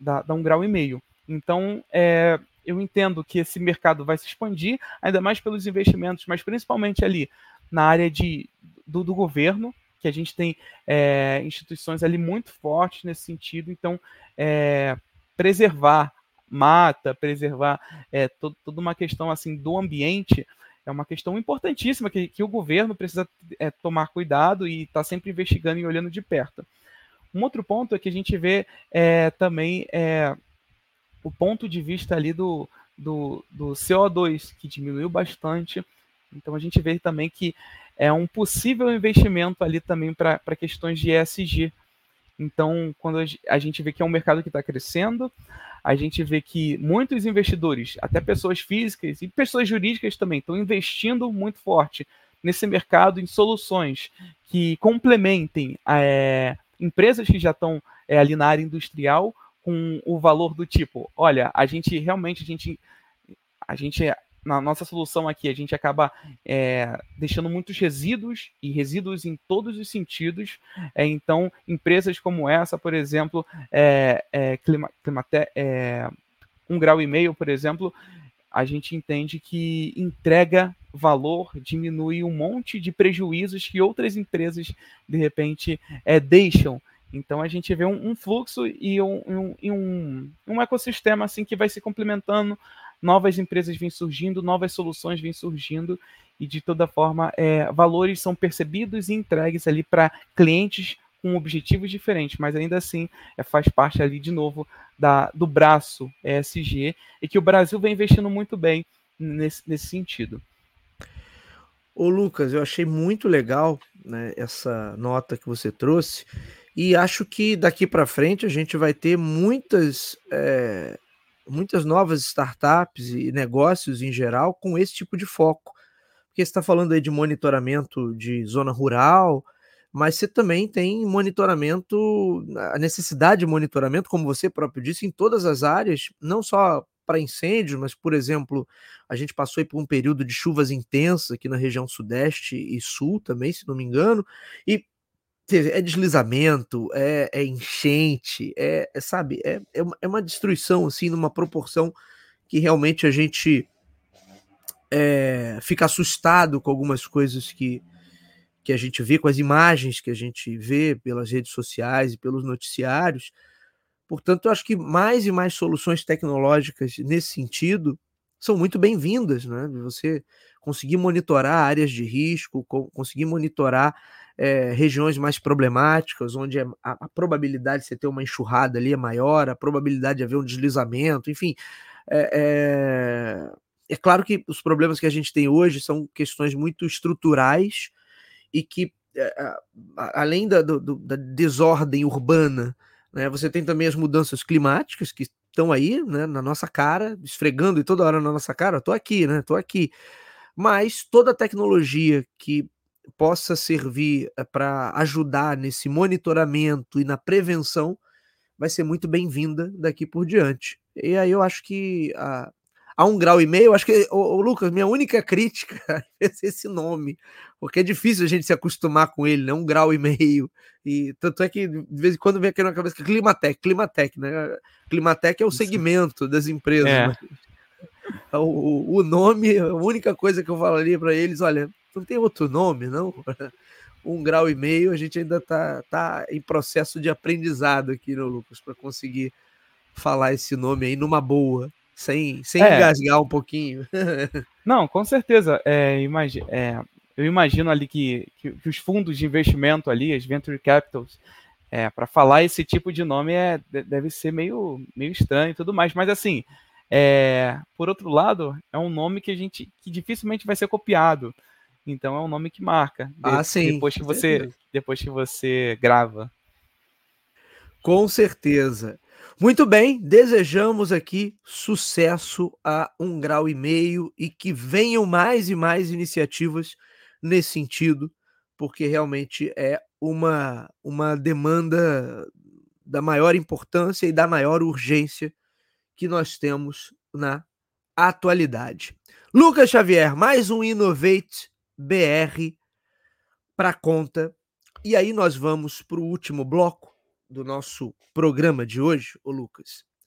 da, da um grau e meio. Então, é, eu entendo que esse mercado vai se expandir, ainda mais pelos investimentos, mas principalmente ali na área de, do, do governo, que a gente tem é, instituições ali muito fortes nesse sentido. Então, é, preservar mata, preservar é, to, toda uma questão assim do ambiente é uma questão importantíssima que, que o governo precisa é, tomar cuidado e está sempre investigando e olhando de perto. Um outro ponto é que a gente vê é, também é, o ponto de vista ali do, do, do C O dois, que diminuiu bastante. Então a gente vê também que é um possível investimento ali também para questões de E S G. Então, quando a gente vê que é um mercado que está crescendo, a gente vê que muitos investidores, até pessoas físicas e pessoas jurídicas também, estão investindo muito forte nesse mercado em soluções que complementem é, empresas que já estão é, ali na área industrial com o valor do tipo, olha, a gente realmente, a gente, a gente na nossa solução aqui, a gente acaba é, deixando muitos resíduos, e resíduos em todos os sentidos. É, então, empresas como essa, por exemplo, é, é, clima, climate, é, um grau e meio, por exemplo, a gente entende que entrega valor, diminui um monte de prejuízos que outras empresas, de repente, é, deixam. Então a gente vê um, um fluxo e um, um, um, um ecossistema assim que vai se complementando, novas empresas vêm surgindo, novas soluções vêm surgindo, e de toda forma é, valores são percebidos e entregues ali para clientes com objetivos diferentes, mas ainda assim é, faz parte ali de novo da, do braço E S G, e que o Brasil vem investindo muito bem nesse, nesse sentido. Ô Lucas, eu achei muito legal, né, essa nota que você trouxe, e acho que daqui para frente a gente vai ter muitas, é, muitas novas startups e negócios em geral com esse tipo de foco. Porque você está falando aí de monitoramento de zona rural, mas você também tem monitoramento, a necessidade de monitoramento, como você próprio disse, em todas as áreas, não só para incêndios, mas, por exemplo, a gente passou aí por um período de chuvas intensas aqui na região sudeste e sul também, se não me engano, e é deslizamento, é, é enchente, é, é sabe, é, é, uma, é uma destruição, assim, numa proporção que realmente a gente é, fica assustado com algumas coisas que, que a gente vê, com as imagens que a gente vê pelas redes sociais e pelos noticiários. Portanto, eu acho que mais e mais soluções tecnológicas nesse sentido são muito bem-vindas, né? Você conseguir monitorar áreas de risco, conseguir monitorar é, regiões mais problemáticas, onde a, a probabilidade de você ter uma enxurrada ali é maior, a probabilidade de haver um deslizamento, enfim. É, é, é claro que os problemas que a gente tem hoje são questões muito estruturais e que, é, além da, do, da desordem urbana, né, você tem também as mudanças climáticas que estão aí, né, na nossa cara, esfregando e toda hora na nossa cara, tô aqui, né, tô aqui. Mas toda a tecnologia que possa servir para ajudar nesse monitoramento e na prevenção vai ser muito bem-vinda daqui por diante. E aí eu acho que a, a um grau e meio, acho que, ô, ô, Lucas, minha única crítica é esse nome, porque é difícil a gente se acostumar com ele, né? Um grau e meio. E tanto é que de vez em quando vem aqui na cabeça que Climatec, Climatec, né? Climatec é o segmento das empresas, É. mas o, o nome, a única coisa que eu falaria para eles, olha, não tem outro nome, não? Um grau e meio, a gente ainda está tá em processo de aprendizado aqui, né, Lucas, para conseguir falar esse nome aí numa boa, sem, sem É, engasgar um pouquinho. não, com certeza. É, imagi é, eu imagino ali que, que, que os fundos de investimento ali, as venture capitals, é, para falar esse tipo de nome é, deve ser meio, meio estranho e tudo mais. Mas assim, é, por outro lado, é um nome que a gente que dificilmente vai ser copiado. Então é um nome que marca de, Ah, sim, depois com que você certeza. depois que você grava. Com certeza. Muito bem, desejamos aqui sucesso a um grau e meio e que venham mais e mais iniciativas nesse sentido, porque realmente é uma, uma demanda da maior importância e da maior urgência que nós temos na atualidade. Lucas Xavier, mais um Innovate B R para conta. E aí nós vamos para o último bloco do nosso programa de hoje, ô Lucas.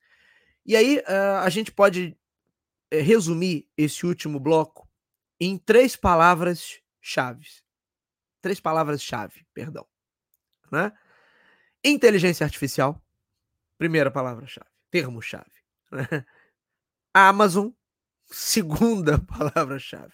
E aí uh, a gente pode uh, resumir esse último bloco em três palavras-chave. Três palavras-chave, perdão. Né? Inteligência artificial, primeira palavra-chave, termo-chave. Né? Amazon, segunda palavra-chave.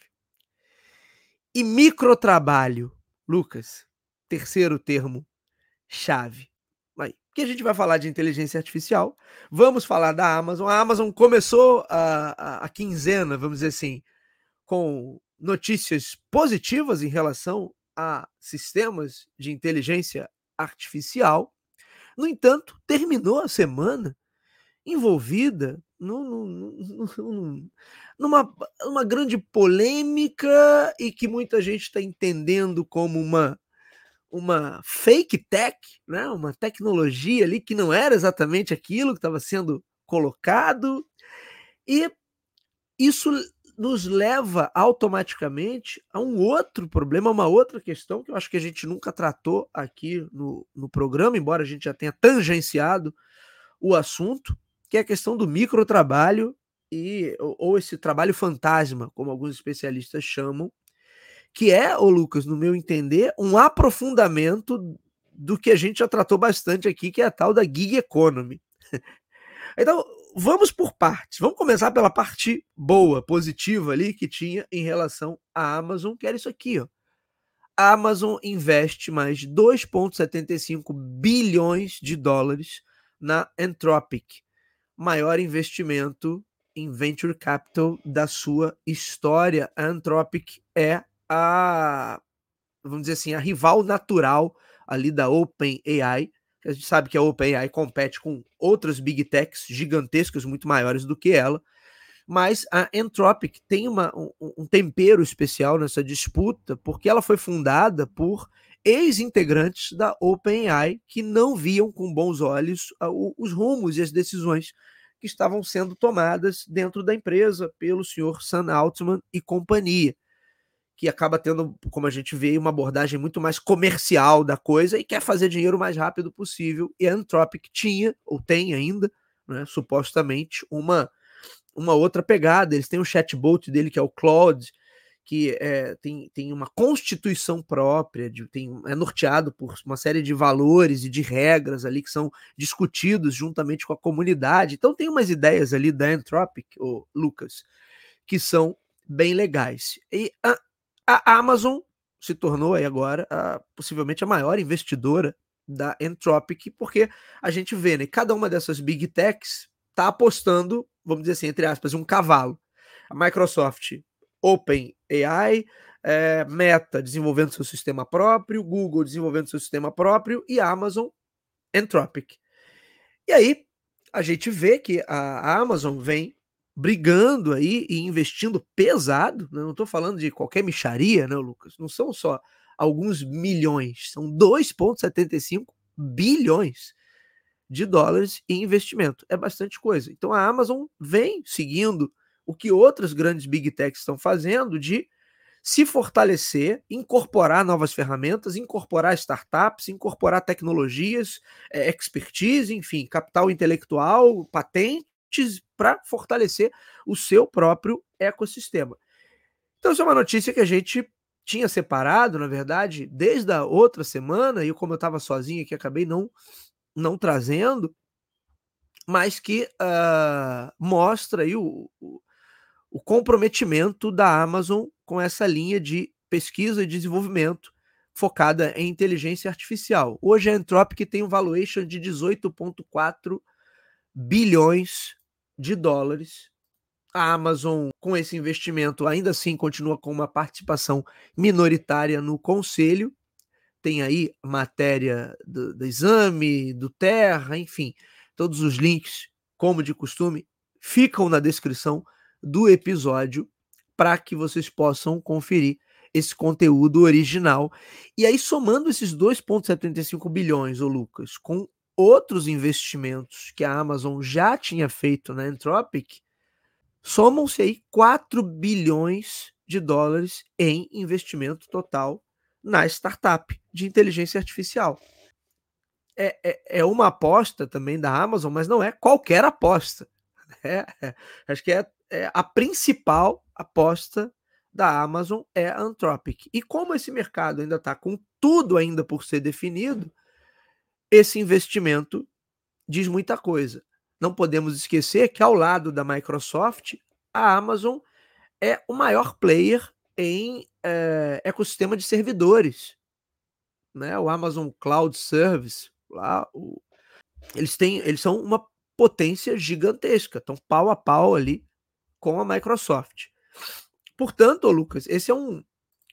E microtrabalho, Lucas, terceiro termo-chave. Aí, que a gente vai falar de inteligência artificial, vamos falar da Amazon. A Amazon começou a, a, a quinzena, vamos dizer assim, com notícias positivas em relação a sistemas de inteligência artificial. No entanto, terminou a semana envolvida num, num, num, numa uma grande polêmica e que muita gente está entendendo como uma, uma fake tech, né? Uma tecnologia ali que não era exatamente aquilo que estava sendo colocado. E isso nos leva automaticamente a um outro problema, uma outra questão que eu acho que a gente nunca tratou aqui no, no programa, embora a gente já tenha tangenciado o assunto, que é a questão do microtrabalho e, ou, ou esse trabalho fantasma, como alguns especialistas chamam, que é, ô Lucas, no meu entender, um aprofundamento do que a gente já tratou bastante aqui, que é a tal da gig economy. Então, vamos por partes. Vamos começar pela parte boa, positiva ali que tinha em relação à Amazon, que era isso aqui, ó. A Amazon investe mais dois vírgula setenta e cinco bilhões de dólares na Anthropic, maior investimento em venture capital da sua história. A Anthropic é a, vamos dizer assim, a rival natural ali da OpenAI. A gente sabe que a OpenAI compete com outras big techs gigantescas, muito maiores do que ela, mas a Anthropic tem uma, um, um tempero especial nessa disputa, porque ela foi fundada por ex-integrantes da OpenAI que não viam com bons olhos os rumos e as decisões que estavam sendo tomadas dentro da empresa pelo senhor Sam Altman e companhia, que acaba tendo, como a gente vê, uma abordagem muito mais comercial da coisa e quer fazer dinheiro o mais rápido possível. E a Anthropic tinha, ou tem ainda, né, supostamente, uma, uma outra pegada. Eles têm o chatbot dele, que é o Claude, que é, tem, tem uma constituição própria, de, tem, é norteado por uma série de valores e de regras ali que são discutidos juntamente com a comunidade. Então tem umas ideias ali da Anthropic, ô, Lucas, que são bem legais. E a, a Amazon se tornou aí agora a, possivelmente a maior investidora da Anthropic, porque a gente vê, né, cada uma dessas big techs está apostando, vamos dizer assim, entre aspas, um cavalo. A Microsoft, OpenAI, é, Meta desenvolvendo seu sistema próprio, Google desenvolvendo seu sistema próprio e a Amazon, Anthropic. E aí a gente vê que a Amazon vem brigando aí e investindo pesado, né? Não estou falando de qualquer mixaria, né, Lucas? Não são só alguns milhões, são dois vírgula setenta e cinco bilhões de dólares em investimento. É bastante coisa. Então a Amazon vem seguindo o que outras grandes big techs estão fazendo de se fortalecer, incorporar novas ferramentas, incorporar startups, incorporar tecnologias, é, expertise, enfim, capital intelectual, patentes, para fortalecer o seu próprio ecossistema. Então, isso é uma notícia que a gente tinha separado, na verdade, desde a outra semana, e como eu estava sozinho aqui, acabei não, não trazendo, mas que uh, mostra aí o, o, o comprometimento da Amazon com essa linha de pesquisa e desenvolvimento focada em inteligência artificial. Hoje a Anthropic tem um valuation de dezoito vírgula quatro bilhões de dólares. A Amazon, com esse investimento, ainda assim continua com uma participação minoritária no conselho. Tem aí matéria do, do exame, do Terra, enfim, todos os links, como de costume, ficam na descrição do episódio para que vocês possam conferir esse conteúdo original. E aí, somando esses dois vírgula setenta e cinco bilhões, ô Lucas, com outros investimentos que a Amazon já tinha feito na Anthropic, somam-se aí quatro bilhões de dólares em investimento total na startup de inteligência artificial. É, é, é uma aposta também da Amazon, mas não é qualquer aposta. É, é. Acho que é é a principal aposta da Amazon é a Anthropic. E como esse mercado ainda está com tudo ainda por ser definido, esse investimento diz muita coisa. Não podemos esquecer que ao lado da Microsoft, a Amazon é o maior player em eh, ecossistema de servidores, né? O Amazon Cloud Service, lá, o, eles têm, eles são uma potência gigantesca, estão pau a pau ali com a Microsoft. Portanto, Lucas, esse é um,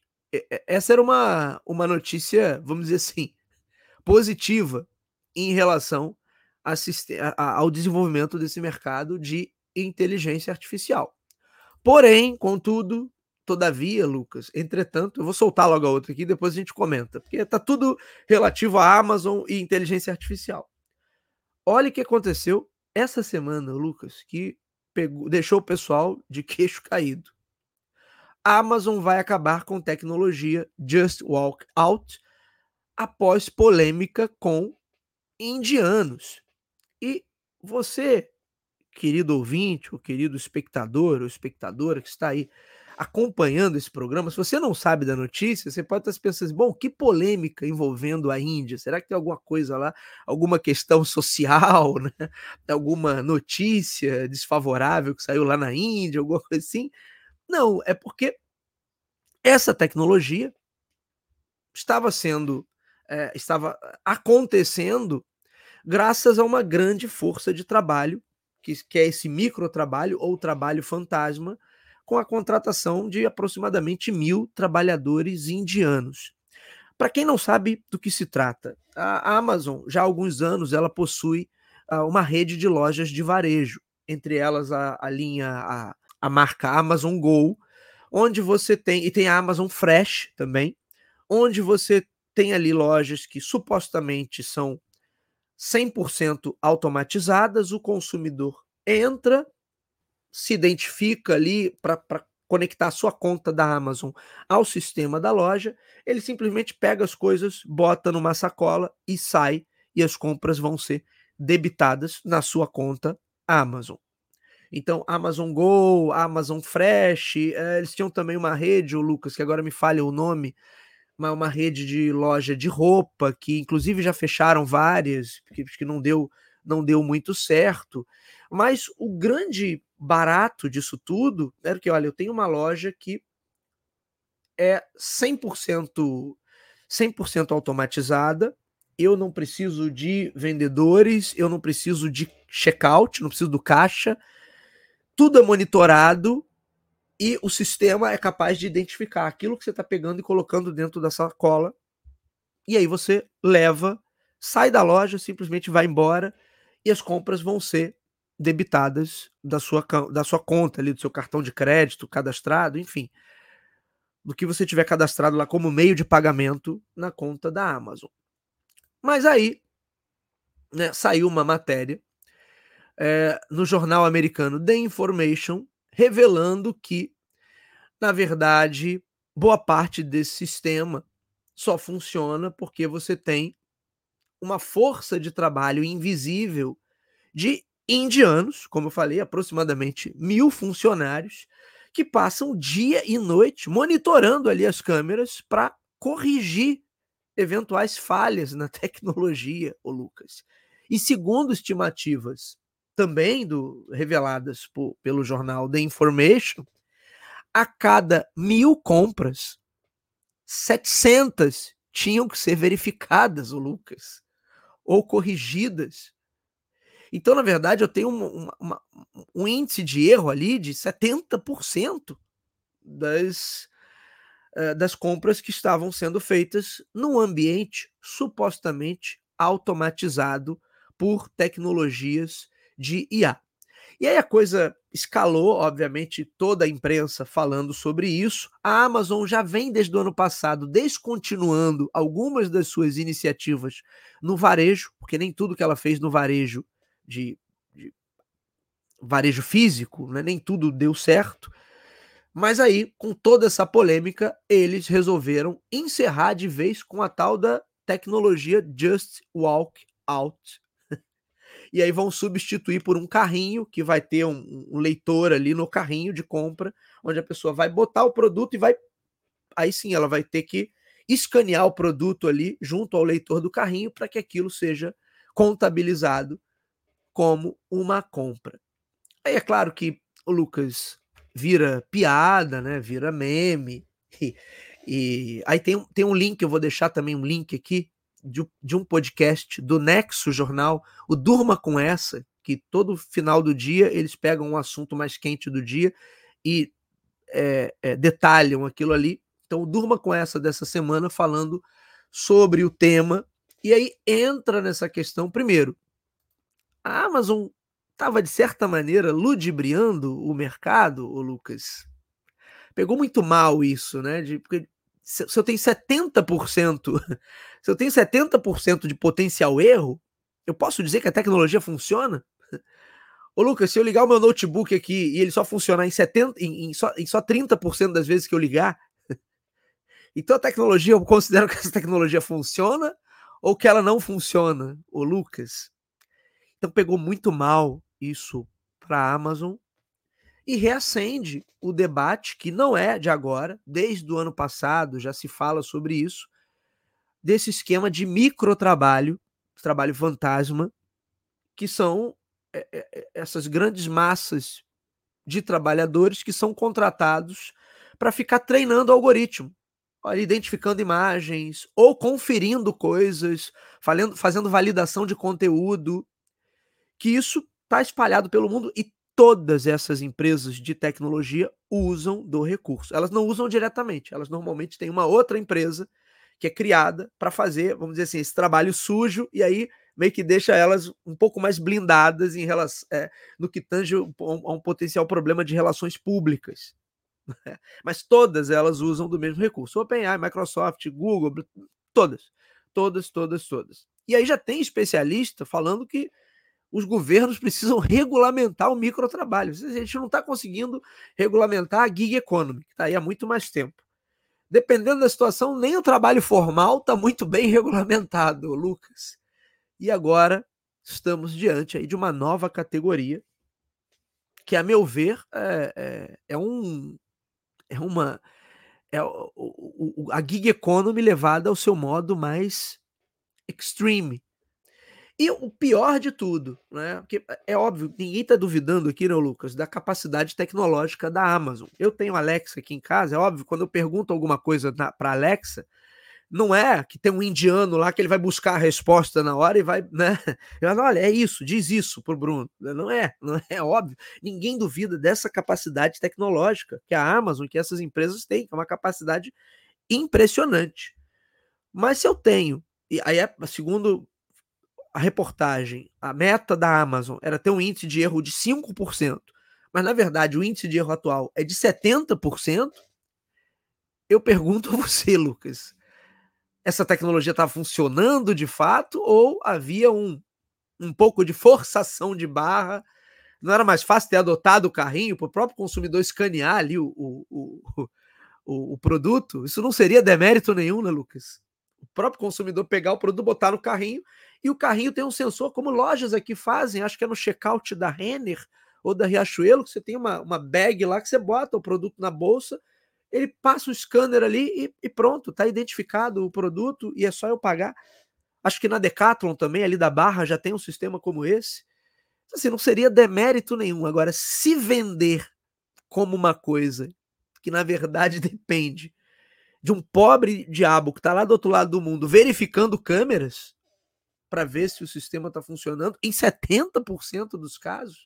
essa era uma, uma notícia, vamos dizer assim, positiva em relação a, a, ao desenvolvimento desse mercado de inteligência artificial. Porém, contudo, todavia, Lucas, entretanto, eu vou soltar logo a outra aqui, depois a gente comenta, porque está tudo relativo à Amazon e inteligência artificial. Olha o que aconteceu essa semana, Lucas, que pegou, deixou o pessoal de queixo caído. A Amazon vai acabar com tecnologia Just Walk Out após polêmica com indianos. E você, querido ouvinte, ou querido espectador ou espectadora que está aí acompanhando esse programa, se você não sabe da notícia, você pode estar se pensando, bom, que polêmica envolvendo a Índia? Será que tem alguma coisa lá, alguma questão social, né? Alguma notícia desfavorável que saiu lá na Índia, alguma coisa assim? Não, é porque essa tecnologia estava sendo, é, estava acontecendo graças a uma grande força de trabalho, que, que é esse microtrabalho ou trabalho fantasma, com a contratação de aproximadamente mil trabalhadores indianos. Para quem não sabe do que se trata, a Amazon, já há alguns anos, ela possui uh, uma rede de lojas de varejo, entre elas a, a linha, a, a marca Amazon Go, onde você tem, e tem a Amazon Fresh também, onde você tem ali lojas que supostamente são cem por cento automatizadas, o consumidor entra, se identifica ali para conectar a sua conta da Amazon ao sistema da loja, ele simplesmente pega as coisas, bota numa sacola e sai, e as compras vão ser debitadas na sua conta Amazon. Então, Amazon Go, Amazon Fresh, eles tinham também uma rede, o Lucas, que agora me falha o nome, uma, uma rede de loja de roupa, que inclusive já fecharam várias, porque, porque não deu, não deu muito certo. Mas o grande barato disso tudo era que, olha, eu tenho uma loja que é cem por cento, cem por cento automatizada, eu não preciso de vendedores, eu não preciso de checkout, não preciso do caixa, tudo é monitorado, e o sistema é capaz de identificar aquilo que você está pegando e colocando dentro da sacola. E aí você leva, sai da loja, simplesmente vai embora e as compras vão ser debitadas da sua, da sua conta ali, do seu cartão de crédito cadastrado, enfim, do que você tiver cadastrado lá como meio de pagamento na conta da Amazon. Mas aí, né, saiu uma matéria é, no jornal americano The Information, revelando que, na verdade, boa parte desse sistema só funciona porque você tem uma força de trabalho invisível de indianos, como eu falei, aproximadamente mil funcionários, que passam dia e noite monitorando ali as câmeras para corrigir eventuais falhas na tecnologia, ô Lucas. E segundo estimativas também do, reveladas por, pelo jornal The Information, a cada mil compras, setecentas tinham que ser verificadas, ô Lucas, ou corrigidas. Então, na verdade, eu tenho uma, uma, um índice de erro ali de setenta por cento das, uh, das compras que estavam sendo feitas num ambiente supostamente automatizado por tecnologias de I A. E aí a coisa escalou, obviamente, toda a imprensa falando sobre isso. A Amazon já vem desde o ano passado descontinuando algumas das suas iniciativas no varejo, porque nem tudo que ela fez no varejo de, de varejo físico, né, nem tudo deu certo. Mas aí, com toda essa polêmica, eles resolveram encerrar de vez com a tal da tecnologia Just Walk Out. e aí vão substituir por um carrinho que vai ter um, um leitor ali no carrinho de compra, onde a pessoa vai botar o produto e vai, aí sim ela vai ter que escanear o produto ali junto ao leitor do carrinho para que aquilo seja contabilizado como uma compra. Aí é claro que o Lucas vira piada, né? Vira meme. E, e aí tem, tem um link, eu vou deixar também um link aqui de, de um podcast do Nexo Jornal, o Durma Com Essa, que todo final do dia eles pegam um assunto mais quente do dia e é, é, detalham aquilo ali. Então, Durma Com Essa dessa semana falando sobre o tema. E aí entra nessa questão, primeiro, a Amazon estava, de certa maneira, ludibriando o mercado, o Lucas. Pegou muito mal isso, né? De, porque se, se eu tenho setenta por cento, se eu tenho setenta por cento de potencial erro, eu posso dizer que a tecnologia funciona? Ô, Lucas, se eu ligar o meu notebook aqui e ele só funcionar em, setenta, em, em, só, em só trinta por cento das vezes que eu ligar, então a tecnologia, eu considero que essa tecnologia funciona ou que ela não funciona, ô Lucas? Então pegou muito mal isso para a Amazon e reacende o debate, que não é de agora, desde o ano passado já se fala sobre isso, desse esquema de microtrabalho, trabalho fantasma, que são essas grandes massas de trabalhadores que são contratados para ficar treinando o algoritmo, identificando imagens ou conferindo coisas, fazendo, fazendo validação de conteúdo, que isso está espalhado pelo mundo e todas essas empresas de tecnologia usam do recurso. Elas não usam diretamente, elas normalmente têm uma outra empresa que é criada para fazer, vamos dizer assim, esse trabalho sujo, e aí meio que deixa elas um pouco mais blindadas em relação, é, no que tange a um, um potencial problema de relações públicas. Mas todas elas usam do mesmo recurso. OpenAI, Microsoft, Google, todas. Todas, todas, todas. E aí já tem especialista falando que os governos precisam regulamentar o microtrabalho. A gente não está conseguindo regulamentar a gig economy, que está aí há muito mais tempo. Dependendo da situação, nem o trabalho formal está muito bem regulamentado, Lucas. E agora estamos diante aí de uma nova categoria que, a meu ver, é, é, é um... É uma... É o, o, a gig economy levada ao seu modo mais extreme. E o pior de tudo, né? Porque é óbvio, ninguém está duvidando aqui, né, Lucas, da capacidade tecnológica da Amazon. Eu tenho Alexa aqui em casa, é óbvio, quando eu pergunto alguma coisa para Alexa, não é que tem um indiano lá que ele vai buscar a resposta na hora e vai, né? Eu falo, olha, é isso, diz isso pro Bruno. Não é, não é óbvio. Ninguém duvida dessa capacidade tecnológica que a Amazon, que essas empresas têm, que é uma capacidade impressionante. Mas se eu tenho, e aí é segundo a reportagem, a meta da Amazon era ter um índice de erro de cinco por cento, mas na verdade o índice de erro atual é de setenta por cento, eu pergunto a você, Lucas, essa tecnologia estava funcionando de fato ou havia um, um pouco de forçação de barra? Não era mais fácil ter adotado o carrinho para o próprio consumidor escanear ali o, o, o, o, o produto? Isso não seria demérito nenhum, né, Lucas? O próprio consumidor pegar o produto, botar no carrinho, e o carrinho tem um sensor, como lojas aqui fazem, acho que é no checkout da Renner ou da Riachuelo, que você tem uma, uma bag lá que você bota o produto na bolsa, ele passa o scanner ali e, e pronto, está identificado o produto e é só eu pagar. Acho que na Decathlon também, ali da Barra, já tem um sistema como esse. Assim, não seria demérito nenhum. Agora, se vender como uma coisa que na verdade depende de um pobre diabo que está lá do outro lado do mundo verificando câmeras para ver se o sistema está funcionando, em setenta por cento dos casos,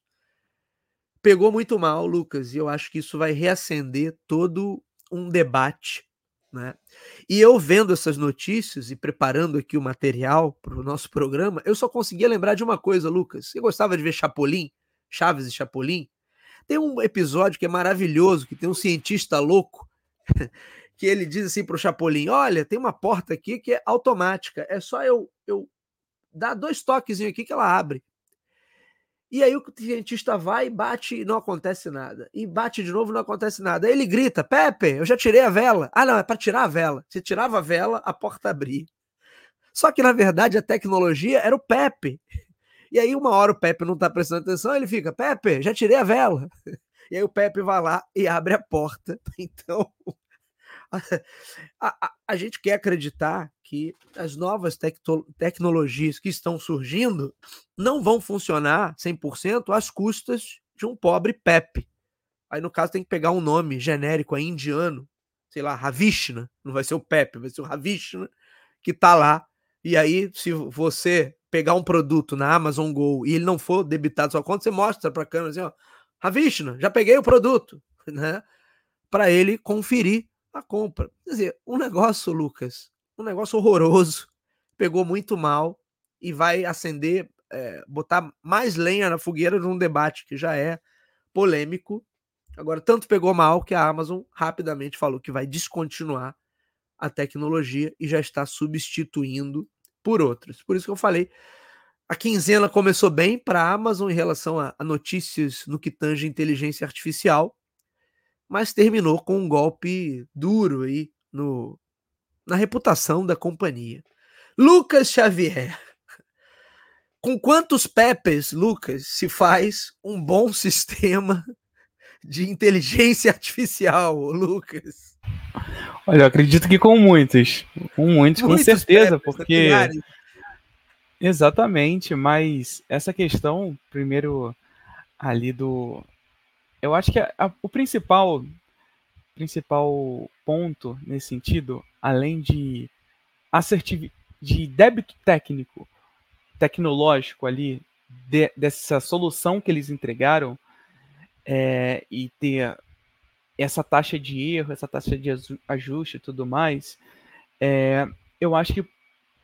pegou muito mal, Lucas, e eu acho que isso vai reacender todo um debate, né? E eu vendo essas notícias e preparando aqui o material para o nosso programa, eu só conseguia lembrar de uma coisa, Lucas. Você gostava de ver Chapolin? Chaves e Chapolin? Tem um episódio que é maravilhoso, que tem um cientista louco que ele diz assim pro Chapolin, olha, tem uma porta aqui que é automática, é só eu, eu dar dois toquezinhos aqui que ela abre. E aí o cientista vai e bate e não acontece nada. E bate de novo e não acontece nada. Aí ele grita, Pepe, eu já tirei a vela. Ah, não, é para tirar a vela. Você tirava a vela, a porta abria. Só que, na verdade, a tecnologia era o Pepe. E aí uma hora o Pepe não tá prestando atenção, ele fica, Pepe, já tirei a vela. E aí o Pepe vai lá e abre a porta. Então, a, a, a gente quer acreditar que as novas tecto- tecnologias que estão surgindo não vão funcionar cem por cento às custas de um pobre Pepe. Aí, no caso, tem que pegar um nome genérico aí, indiano, sei lá, Ravishna, não vai ser o Pepe, vai ser o Ravishna, que tá lá. E aí, se você pegar um produto na Amazon Go e ele não for debitado sua conta, você mostra pra câmera assim, ó, Ravishna, já peguei o produto, né? Para ele conferir a compra. Quer dizer, um negócio, Lucas, um negócio horroroso, pegou muito mal e vai acender, é, botar mais lenha na fogueira de um debate que já é polêmico. Agora, tanto pegou mal que a Amazon rapidamente falou que vai descontinuar a tecnologia e já está substituindo por outras. Por isso que eu falei, a quinzena começou bem para a Amazon em relação a, a notícias no que tange inteligência artificial, mas terminou com um golpe duro aí no, na reputação da companhia. Lucas Xavier, com quantos Pepes, Lucas, se faz um bom sistema de inteligência artificial, Lucas? Olha, eu acredito que com muitos. Com muitos, com Muitos certeza, Pepes, né? porque. Milhares. Exatamente, mas essa questão, primeiro, ali do. Eu acho que a, a, o principal, principal ponto nesse sentido, além de assertividade, de débito técnico, tecnológico ali, de, dessa solução que eles entregaram, é, e ter essa taxa de erro, essa taxa de ajuste e tudo mais, é, eu acho que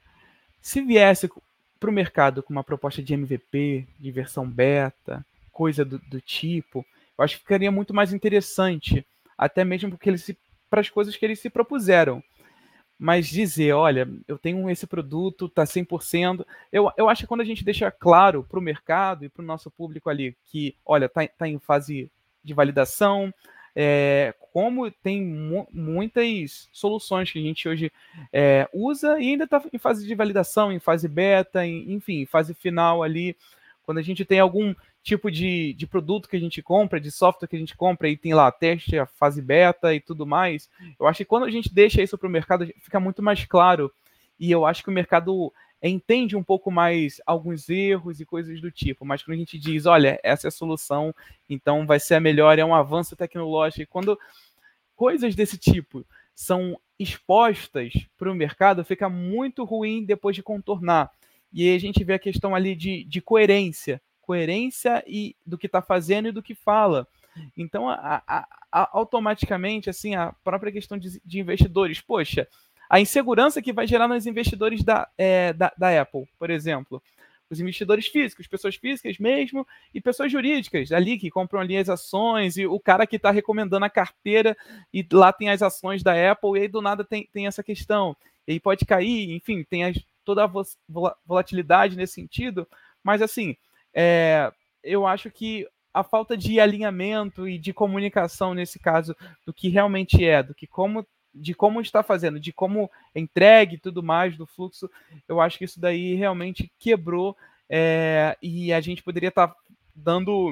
se viesse para o mercado com uma proposta de M V P, de versão beta, coisa do, do tipo, eu acho que ficaria muito mais interessante, até mesmo porque eles para as coisas que eles se propuseram. Mas dizer, olha, eu tenho esse produto, tá cem por cento. Eu, eu acho que quando a gente deixa claro para o mercado e para o nosso público ali que, olha, tá, tá em fase de validação, é, como tem mu muitas soluções que a gente hoje é, usa e ainda está em fase de validação, em fase beta, em, enfim, fase final ali. Quando a gente tem algum tipo de, de produto que a gente compra, de software que a gente compra e tem lá teste, a fase beta e tudo mais, eu acho que quando a gente deixa isso para o mercado, fica muito mais claro. E eu acho que o mercado entende um pouco mais alguns erros e coisas do tipo. Mas quando a gente diz, olha, essa é a solução, então vai ser a melhor, é um avanço tecnológico. E quando coisas desse tipo são expostas para o mercado, fica muito ruim depois de contornar. E aí a gente vê a questão ali de, de coerência. Coerência e do que está fazendo e do que fala. Então, a, a, a, automaticamente, assim, a própria questão de, de investidores, poxa, a insegurança que vai gerar nos investidores da, é, da, da Apple, por exemplo. Os investidores físicos, pessoas físicas mesmo, e pessoas jurídicas ali que compram ali as ações, e o cara que está recomendando a carteira, e lá tem as ações da Apple, e aí do nada tem, tem essa questão. E aí pode cair, enfim, tem as, toda a volatilidade nesse sentido, mas assim, é, eu acho que a falta de alinhamento e de comunicação nesse caso do que realmente é, do que como de como está fazendo, de como entregue e tudo mais do fluxo, eu acho que isso daí realmente quebrou é, e a gente poderia estar tá dando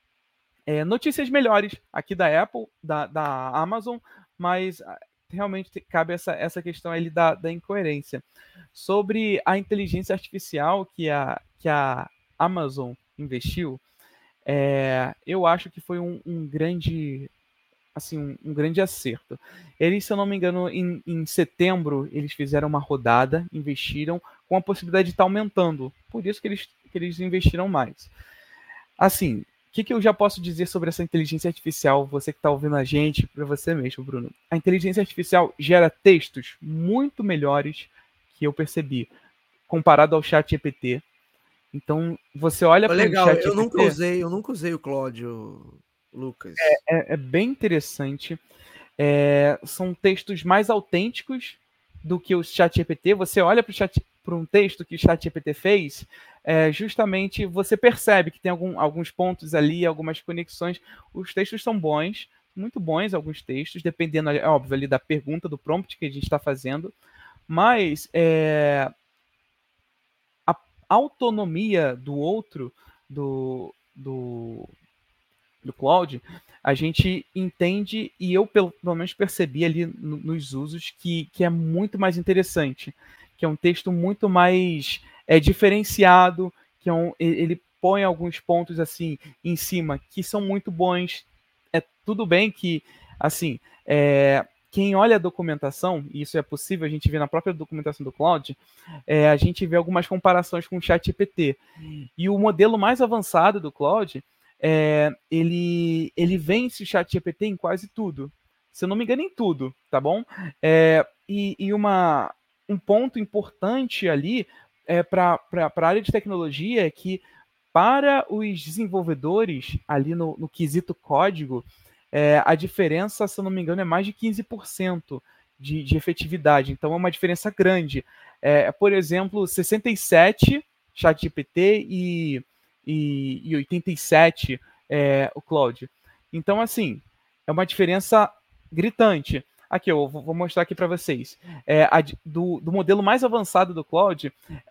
é, notícias melhores aqui da Apple, da, da Amazon, mas realmente cabe essa, essa questão ali da, da incoerência. Sobre a inteligência artificial que a, que a Amazon investiu, é, eu acho que foi um, um grande assim, um, um grande acerto. Eles, se eu não me engano, em, em setembro, eles fizeram uma rodada, investiram, com a possibilidade de estar aumentando. Por isso que eles, que eles investiram mais. Assim, o que, que eu já posso dizer sobre essa inteligência artificial, você que está ouvindo a gente, para você mesmo, Bruno? A inteligência artificial gera textos muito melhores que eu percebi, comparado ao chat G P T. Então, você olha Oh, para o legal, chat eu nunca G P T... usei, eu nunca usei o Cláudio, Lucas. É, é, é bem interessante. É, são textos mais autênticos do que o ChatGPT. Você olha para um texto que o ChatGPT fez, é, justamente você percebe que tem algum, alguns pontos ali, algumas conexões. Os textos são bons, muito bons alguns textos, dependendo, é óbvio, ali da pergunta, do prompt que a gente está fazendo. Mas é, a, autonomia do outro, do, do, do Claude, a gente entende, e eu pelo, pelo menos percebi ali no, nos usos, que, que é muito mais interessante, que é um texto muito mais é, diferenciado, que é um, ele põe alguns pontos assim em cima que são muito bons. É tudo bem que, assim, é, quem olha a documentação, e isso é possível, a gente vê na própria documentação do Claude, é, a gente vê algumas comparações com o ChatGPT. E o modelo mais avançado do Claude, é, ele, ele vence o ChatGPT em quase tudo. Se eu não me engano, em tudo, tá bom? É, e e uma, um ponto importante ali é, para a área de tecnologia é que, para os desenvolvedores, ali no, no quesito código, é, a diferença, se eu não me engano, é mais de quinze por cento de, de efetividade. Então, é uma diferença grande. É, por exemplo, sessenta e sete ChatGPT e, e, e oitenta e sete é, o Claude. Então, assim, é uma diferença gritante. Aqui, eu vou mostrar aqui para vocês. É, a, do, do modelo mais avançado do Claude,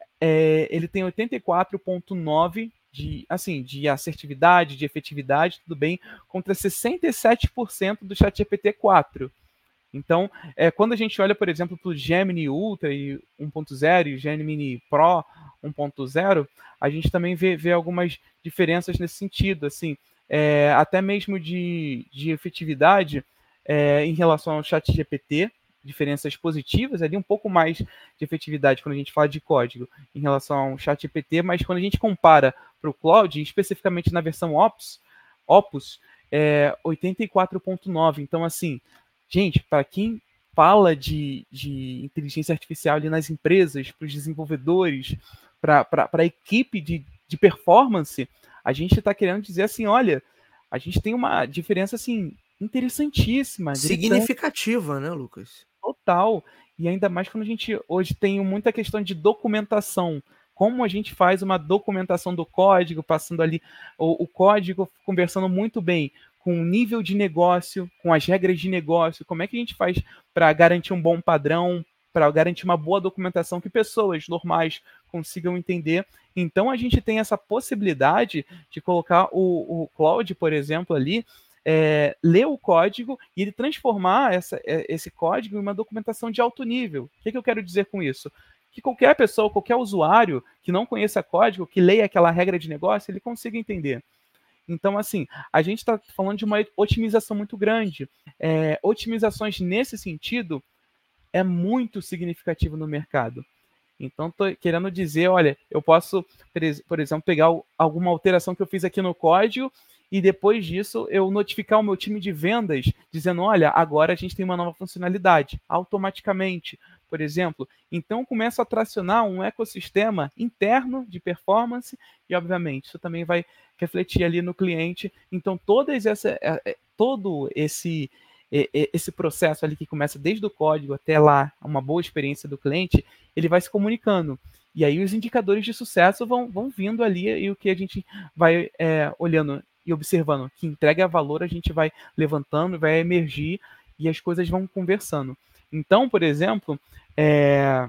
é, ele tem oitenta e quatro vírgula nove de, assim, de assertividade, de efetividade, tudo bem, contra sessenta e sete por cento do ChatGPT quatro. Então, é, quando a gente olha, por exemplo, para o Gemini Ultra e um ponto zero e o Gemini Pro um ponto zero, a gente também vê, vê algumas diferenças nesse sentido, assim, é, até mesmo de, de efetividade é, em relação ao ChatGPT, diferenças positivas, ali um pouco mais de efetividade quando a gente fala de código em relação ao ChatGPT, mas quando a gente compara para o Cloud, especificamente na versão Opus, Opus é oitenta e quatro vírgula nove. Então, assim, gente, para quem fala de, de inteligência artificial ali nas empresas, para os desenvolvedores, para a equipe de, de performance, a gente está querendo dizer assim, olha, a gente tem uma diferença assim interessantíssima, significativa, né, Lucas? Total. E ainda mais quando a gente hoje tem muita questão de documentação. Como a gente faz uma documentação do código, passando ali o, o código conversando muito bem com o nível de negócio, com as regras de negócio, como é que a gente faz para garantir um bom padrão, para garantir uma boa documentação que pessoas normais consigam entender. Então a gente tem essa possibilidade de colocar o, o Claude, por exemplo, ali, é, ler o código e ele transformar essa, esse código em uma documentação de alto nível. O que, que eu quero dizer com isso? Que qualquer pessoa, qualquer usuário que não conheça código, que leia aquela regra de negócio, ele consiga entender. Então, assim, a gente está falando de uma otimização muito grande. É, otimizações nesse sentido é muito significativo no mercado. Então, estou querendo dizer, olha, eu posso, por exemplo, pegar alguma alteração que eu fiz aqui no código e depois disso eu notificar o meu time de vendas dizendo, olha, agora a gente tem uma nova funcionalidade, automaticamente, por exemplo. Então, eu começo a tracionar um ecossistema interno de performance e, obviamente, isso também vai refletir ali no cliente. Então, todas essa, todo esse esse processo ali que começa desde o código até lá, uma boa experiência do cliente, ele vai se comunicando. E aí os indicadores de sucesso vão, vão vindo ali e o que a gente vai é, olhando e observando que entrega valor, a gente vai levantando, vai emergir e as coisas vão conversando. Então, por exemplo, é,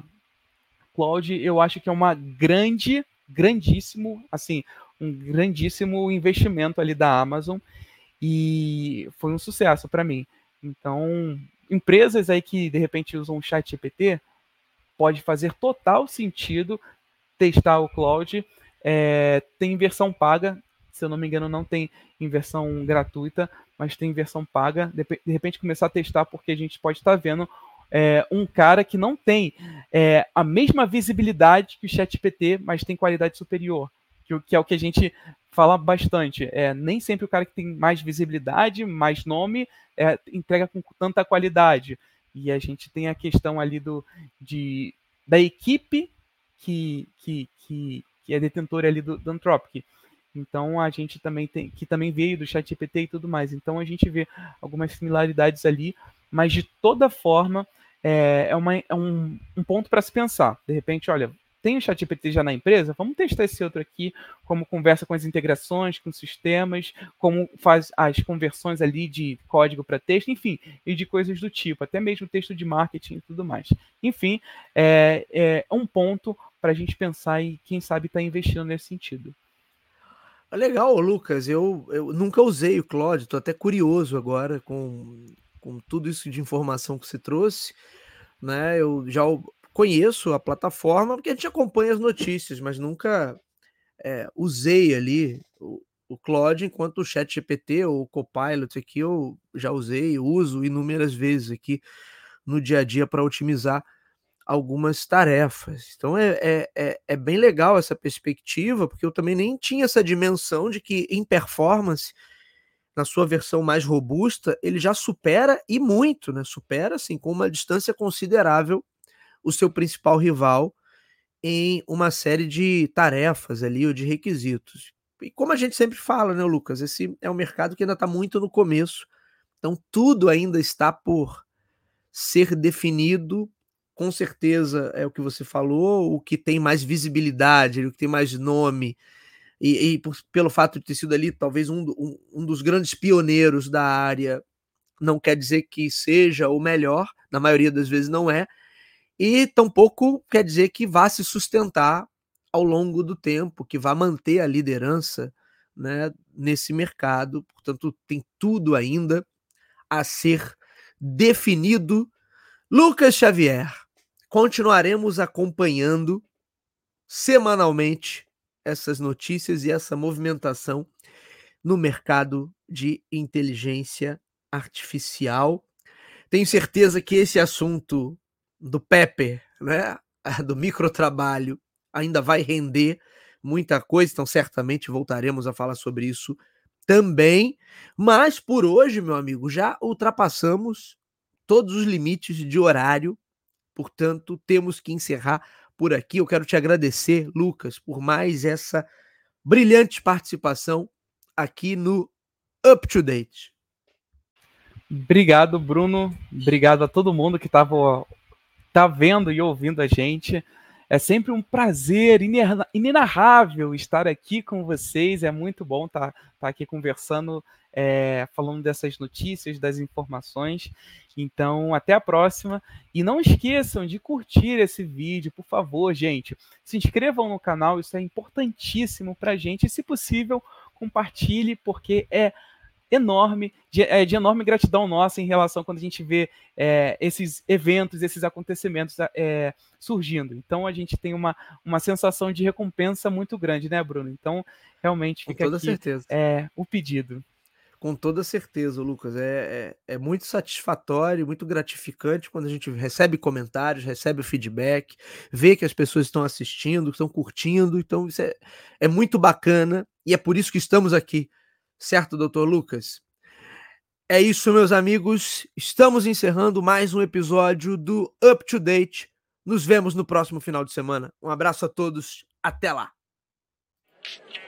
Cloud, eu acho que é uma grande, grandíssimo, assim, um grandíssimo investimento ali da Amazon e foi um sucesso para mim. Então, empresas aí que de repente usam o ChatGPT, pode fazer total sentido testar o Cloud. É, tem versão paga, se eu não me engano, não tem em versão gratuita, mas tem versão paga. De, de repente começar a testar, porque a gente pode estar vendo é, um cara que não tem é, a mesma visibilidade que o ChatGPT, mas tem qualidade superior, que, que é o que a gente fala bastante. É, nem sempre o cara que tem mais visibilidade, mais nome, é, entrega com tanta qualidade. E a gente tem a questão ali do, de, da equipe que, que, que, que é detentora ali do, do Anthropic. Então a gente também tem, que também veio do ChatGPT e tudo mais. Então a gente vê algumas similaridades ali, mas de toda forma é, é, uma, é um, um ponto para se pensar. De repente, olha, tem o ChatGPT já na empresa? Vamos testar esse outro aqui, como conversa com as integrações, com sistemas, como faz as conversões ali de código para texto, enfim, e de coisas do tipo, até mesmo texto de marketing e tudo mais. Enfim, é, é um ponto para a gente pensar e, quem sabe, estar tá investindo nesse sentido. Legal, Lucas. Eu, eu nunca usei o Claude, estou até curioso agora com, com tudo isso de informação que você trouxe, né? Eu já conheço a plataforma porque a gente acompanha as notícias, mas nunca é, usei ali o, o Claude, enquanto o ChatGPT ou o Copilot aqui eu já usei, uso inúmeras vezes aqui no dia a dia para otimizar algumas tarefas. Então é, é, é, é bem legal essa perspectiva, porque eu também nem tinha essa dimensão de que em performance, na sua versão mais robusta, ele já supera e muito, né? Supera assim com uma distância considerável o seu principal rival em uma série de tarefas ali ou de requisitos. E como a gente sempre fala, né, Lucas, esse é um mercado que ainda está muito no começo. Então tudo ainda está por ser definido. Com certeza é o que você falou, o que tem mais visibilidade, o que tem mais nome, e, e por, pelo fato de ter sido ali talvez um, um, um dos grandes pioneiros da área, não quer dizer que seja o melhor, na maioria das vezes não é, e tampouco quer dizer que vá se sustentar ao longo do tempo, que vá manter a liderança, né, nesse mercado. Portanto, tem tudo ainda a ser definido. Lucas Xavier, continuaremos acompanhando semanalmente essas notícias e essa movimentação no mercado de inteligência artificial. Tenho certeza que esse assunto do Pepper, né, do microtrabalho, ainda vai render muita coisa, então certamente voltaremos a falar sobre isso também. Mas por hoje, meu amigo, já ultrapassamos todos os limites de horário, portanto, temos que encerrar por aqui. Eu quero te agradecer, Lucas, por mais essa brilhante participação aqui no Up to Date. Obrigado, Bruno. Obrigado a todo mundo que estava tá vendo e ouvindo a gente. É sempre um prazer inenarrável estar aqui com vocês. É muito bom estar tá, tá aqui conversando, é, falando dessas notícias, das informações. Então, até a próxima. E não esqueçam de curtir esse vídeo, por favor, gente. Se inscrevam no canal, isso é importantíssimo para a gente. E, se possível, compartilhe, porque é enorme, de, é, de enorme gratidão nossa em relação quando a gente vê é, esses eventos, esses acontecimentos é, surgindo. Então a gente tem uma, uma sensação de recompensa muito grande, né, Bruno? Então, realmente fica Com toda aqui certeza. É, o pedido. Com toda certeza, Lucas. É, é, é muito satisfatório, muito gratificante quando a gente recebe comentários, recebe feedback, vê que as pessoas estão assistindo, estão curtindo. Então, isso é, é muito bacana e é por isso que estamos aqui. Certo, doutor Lucas? É isso, meus amigos. Estamos encerrando mais um episódio do Up to Date. Nos vemos no próximo final de semana. Um abraço a todos. Até lá.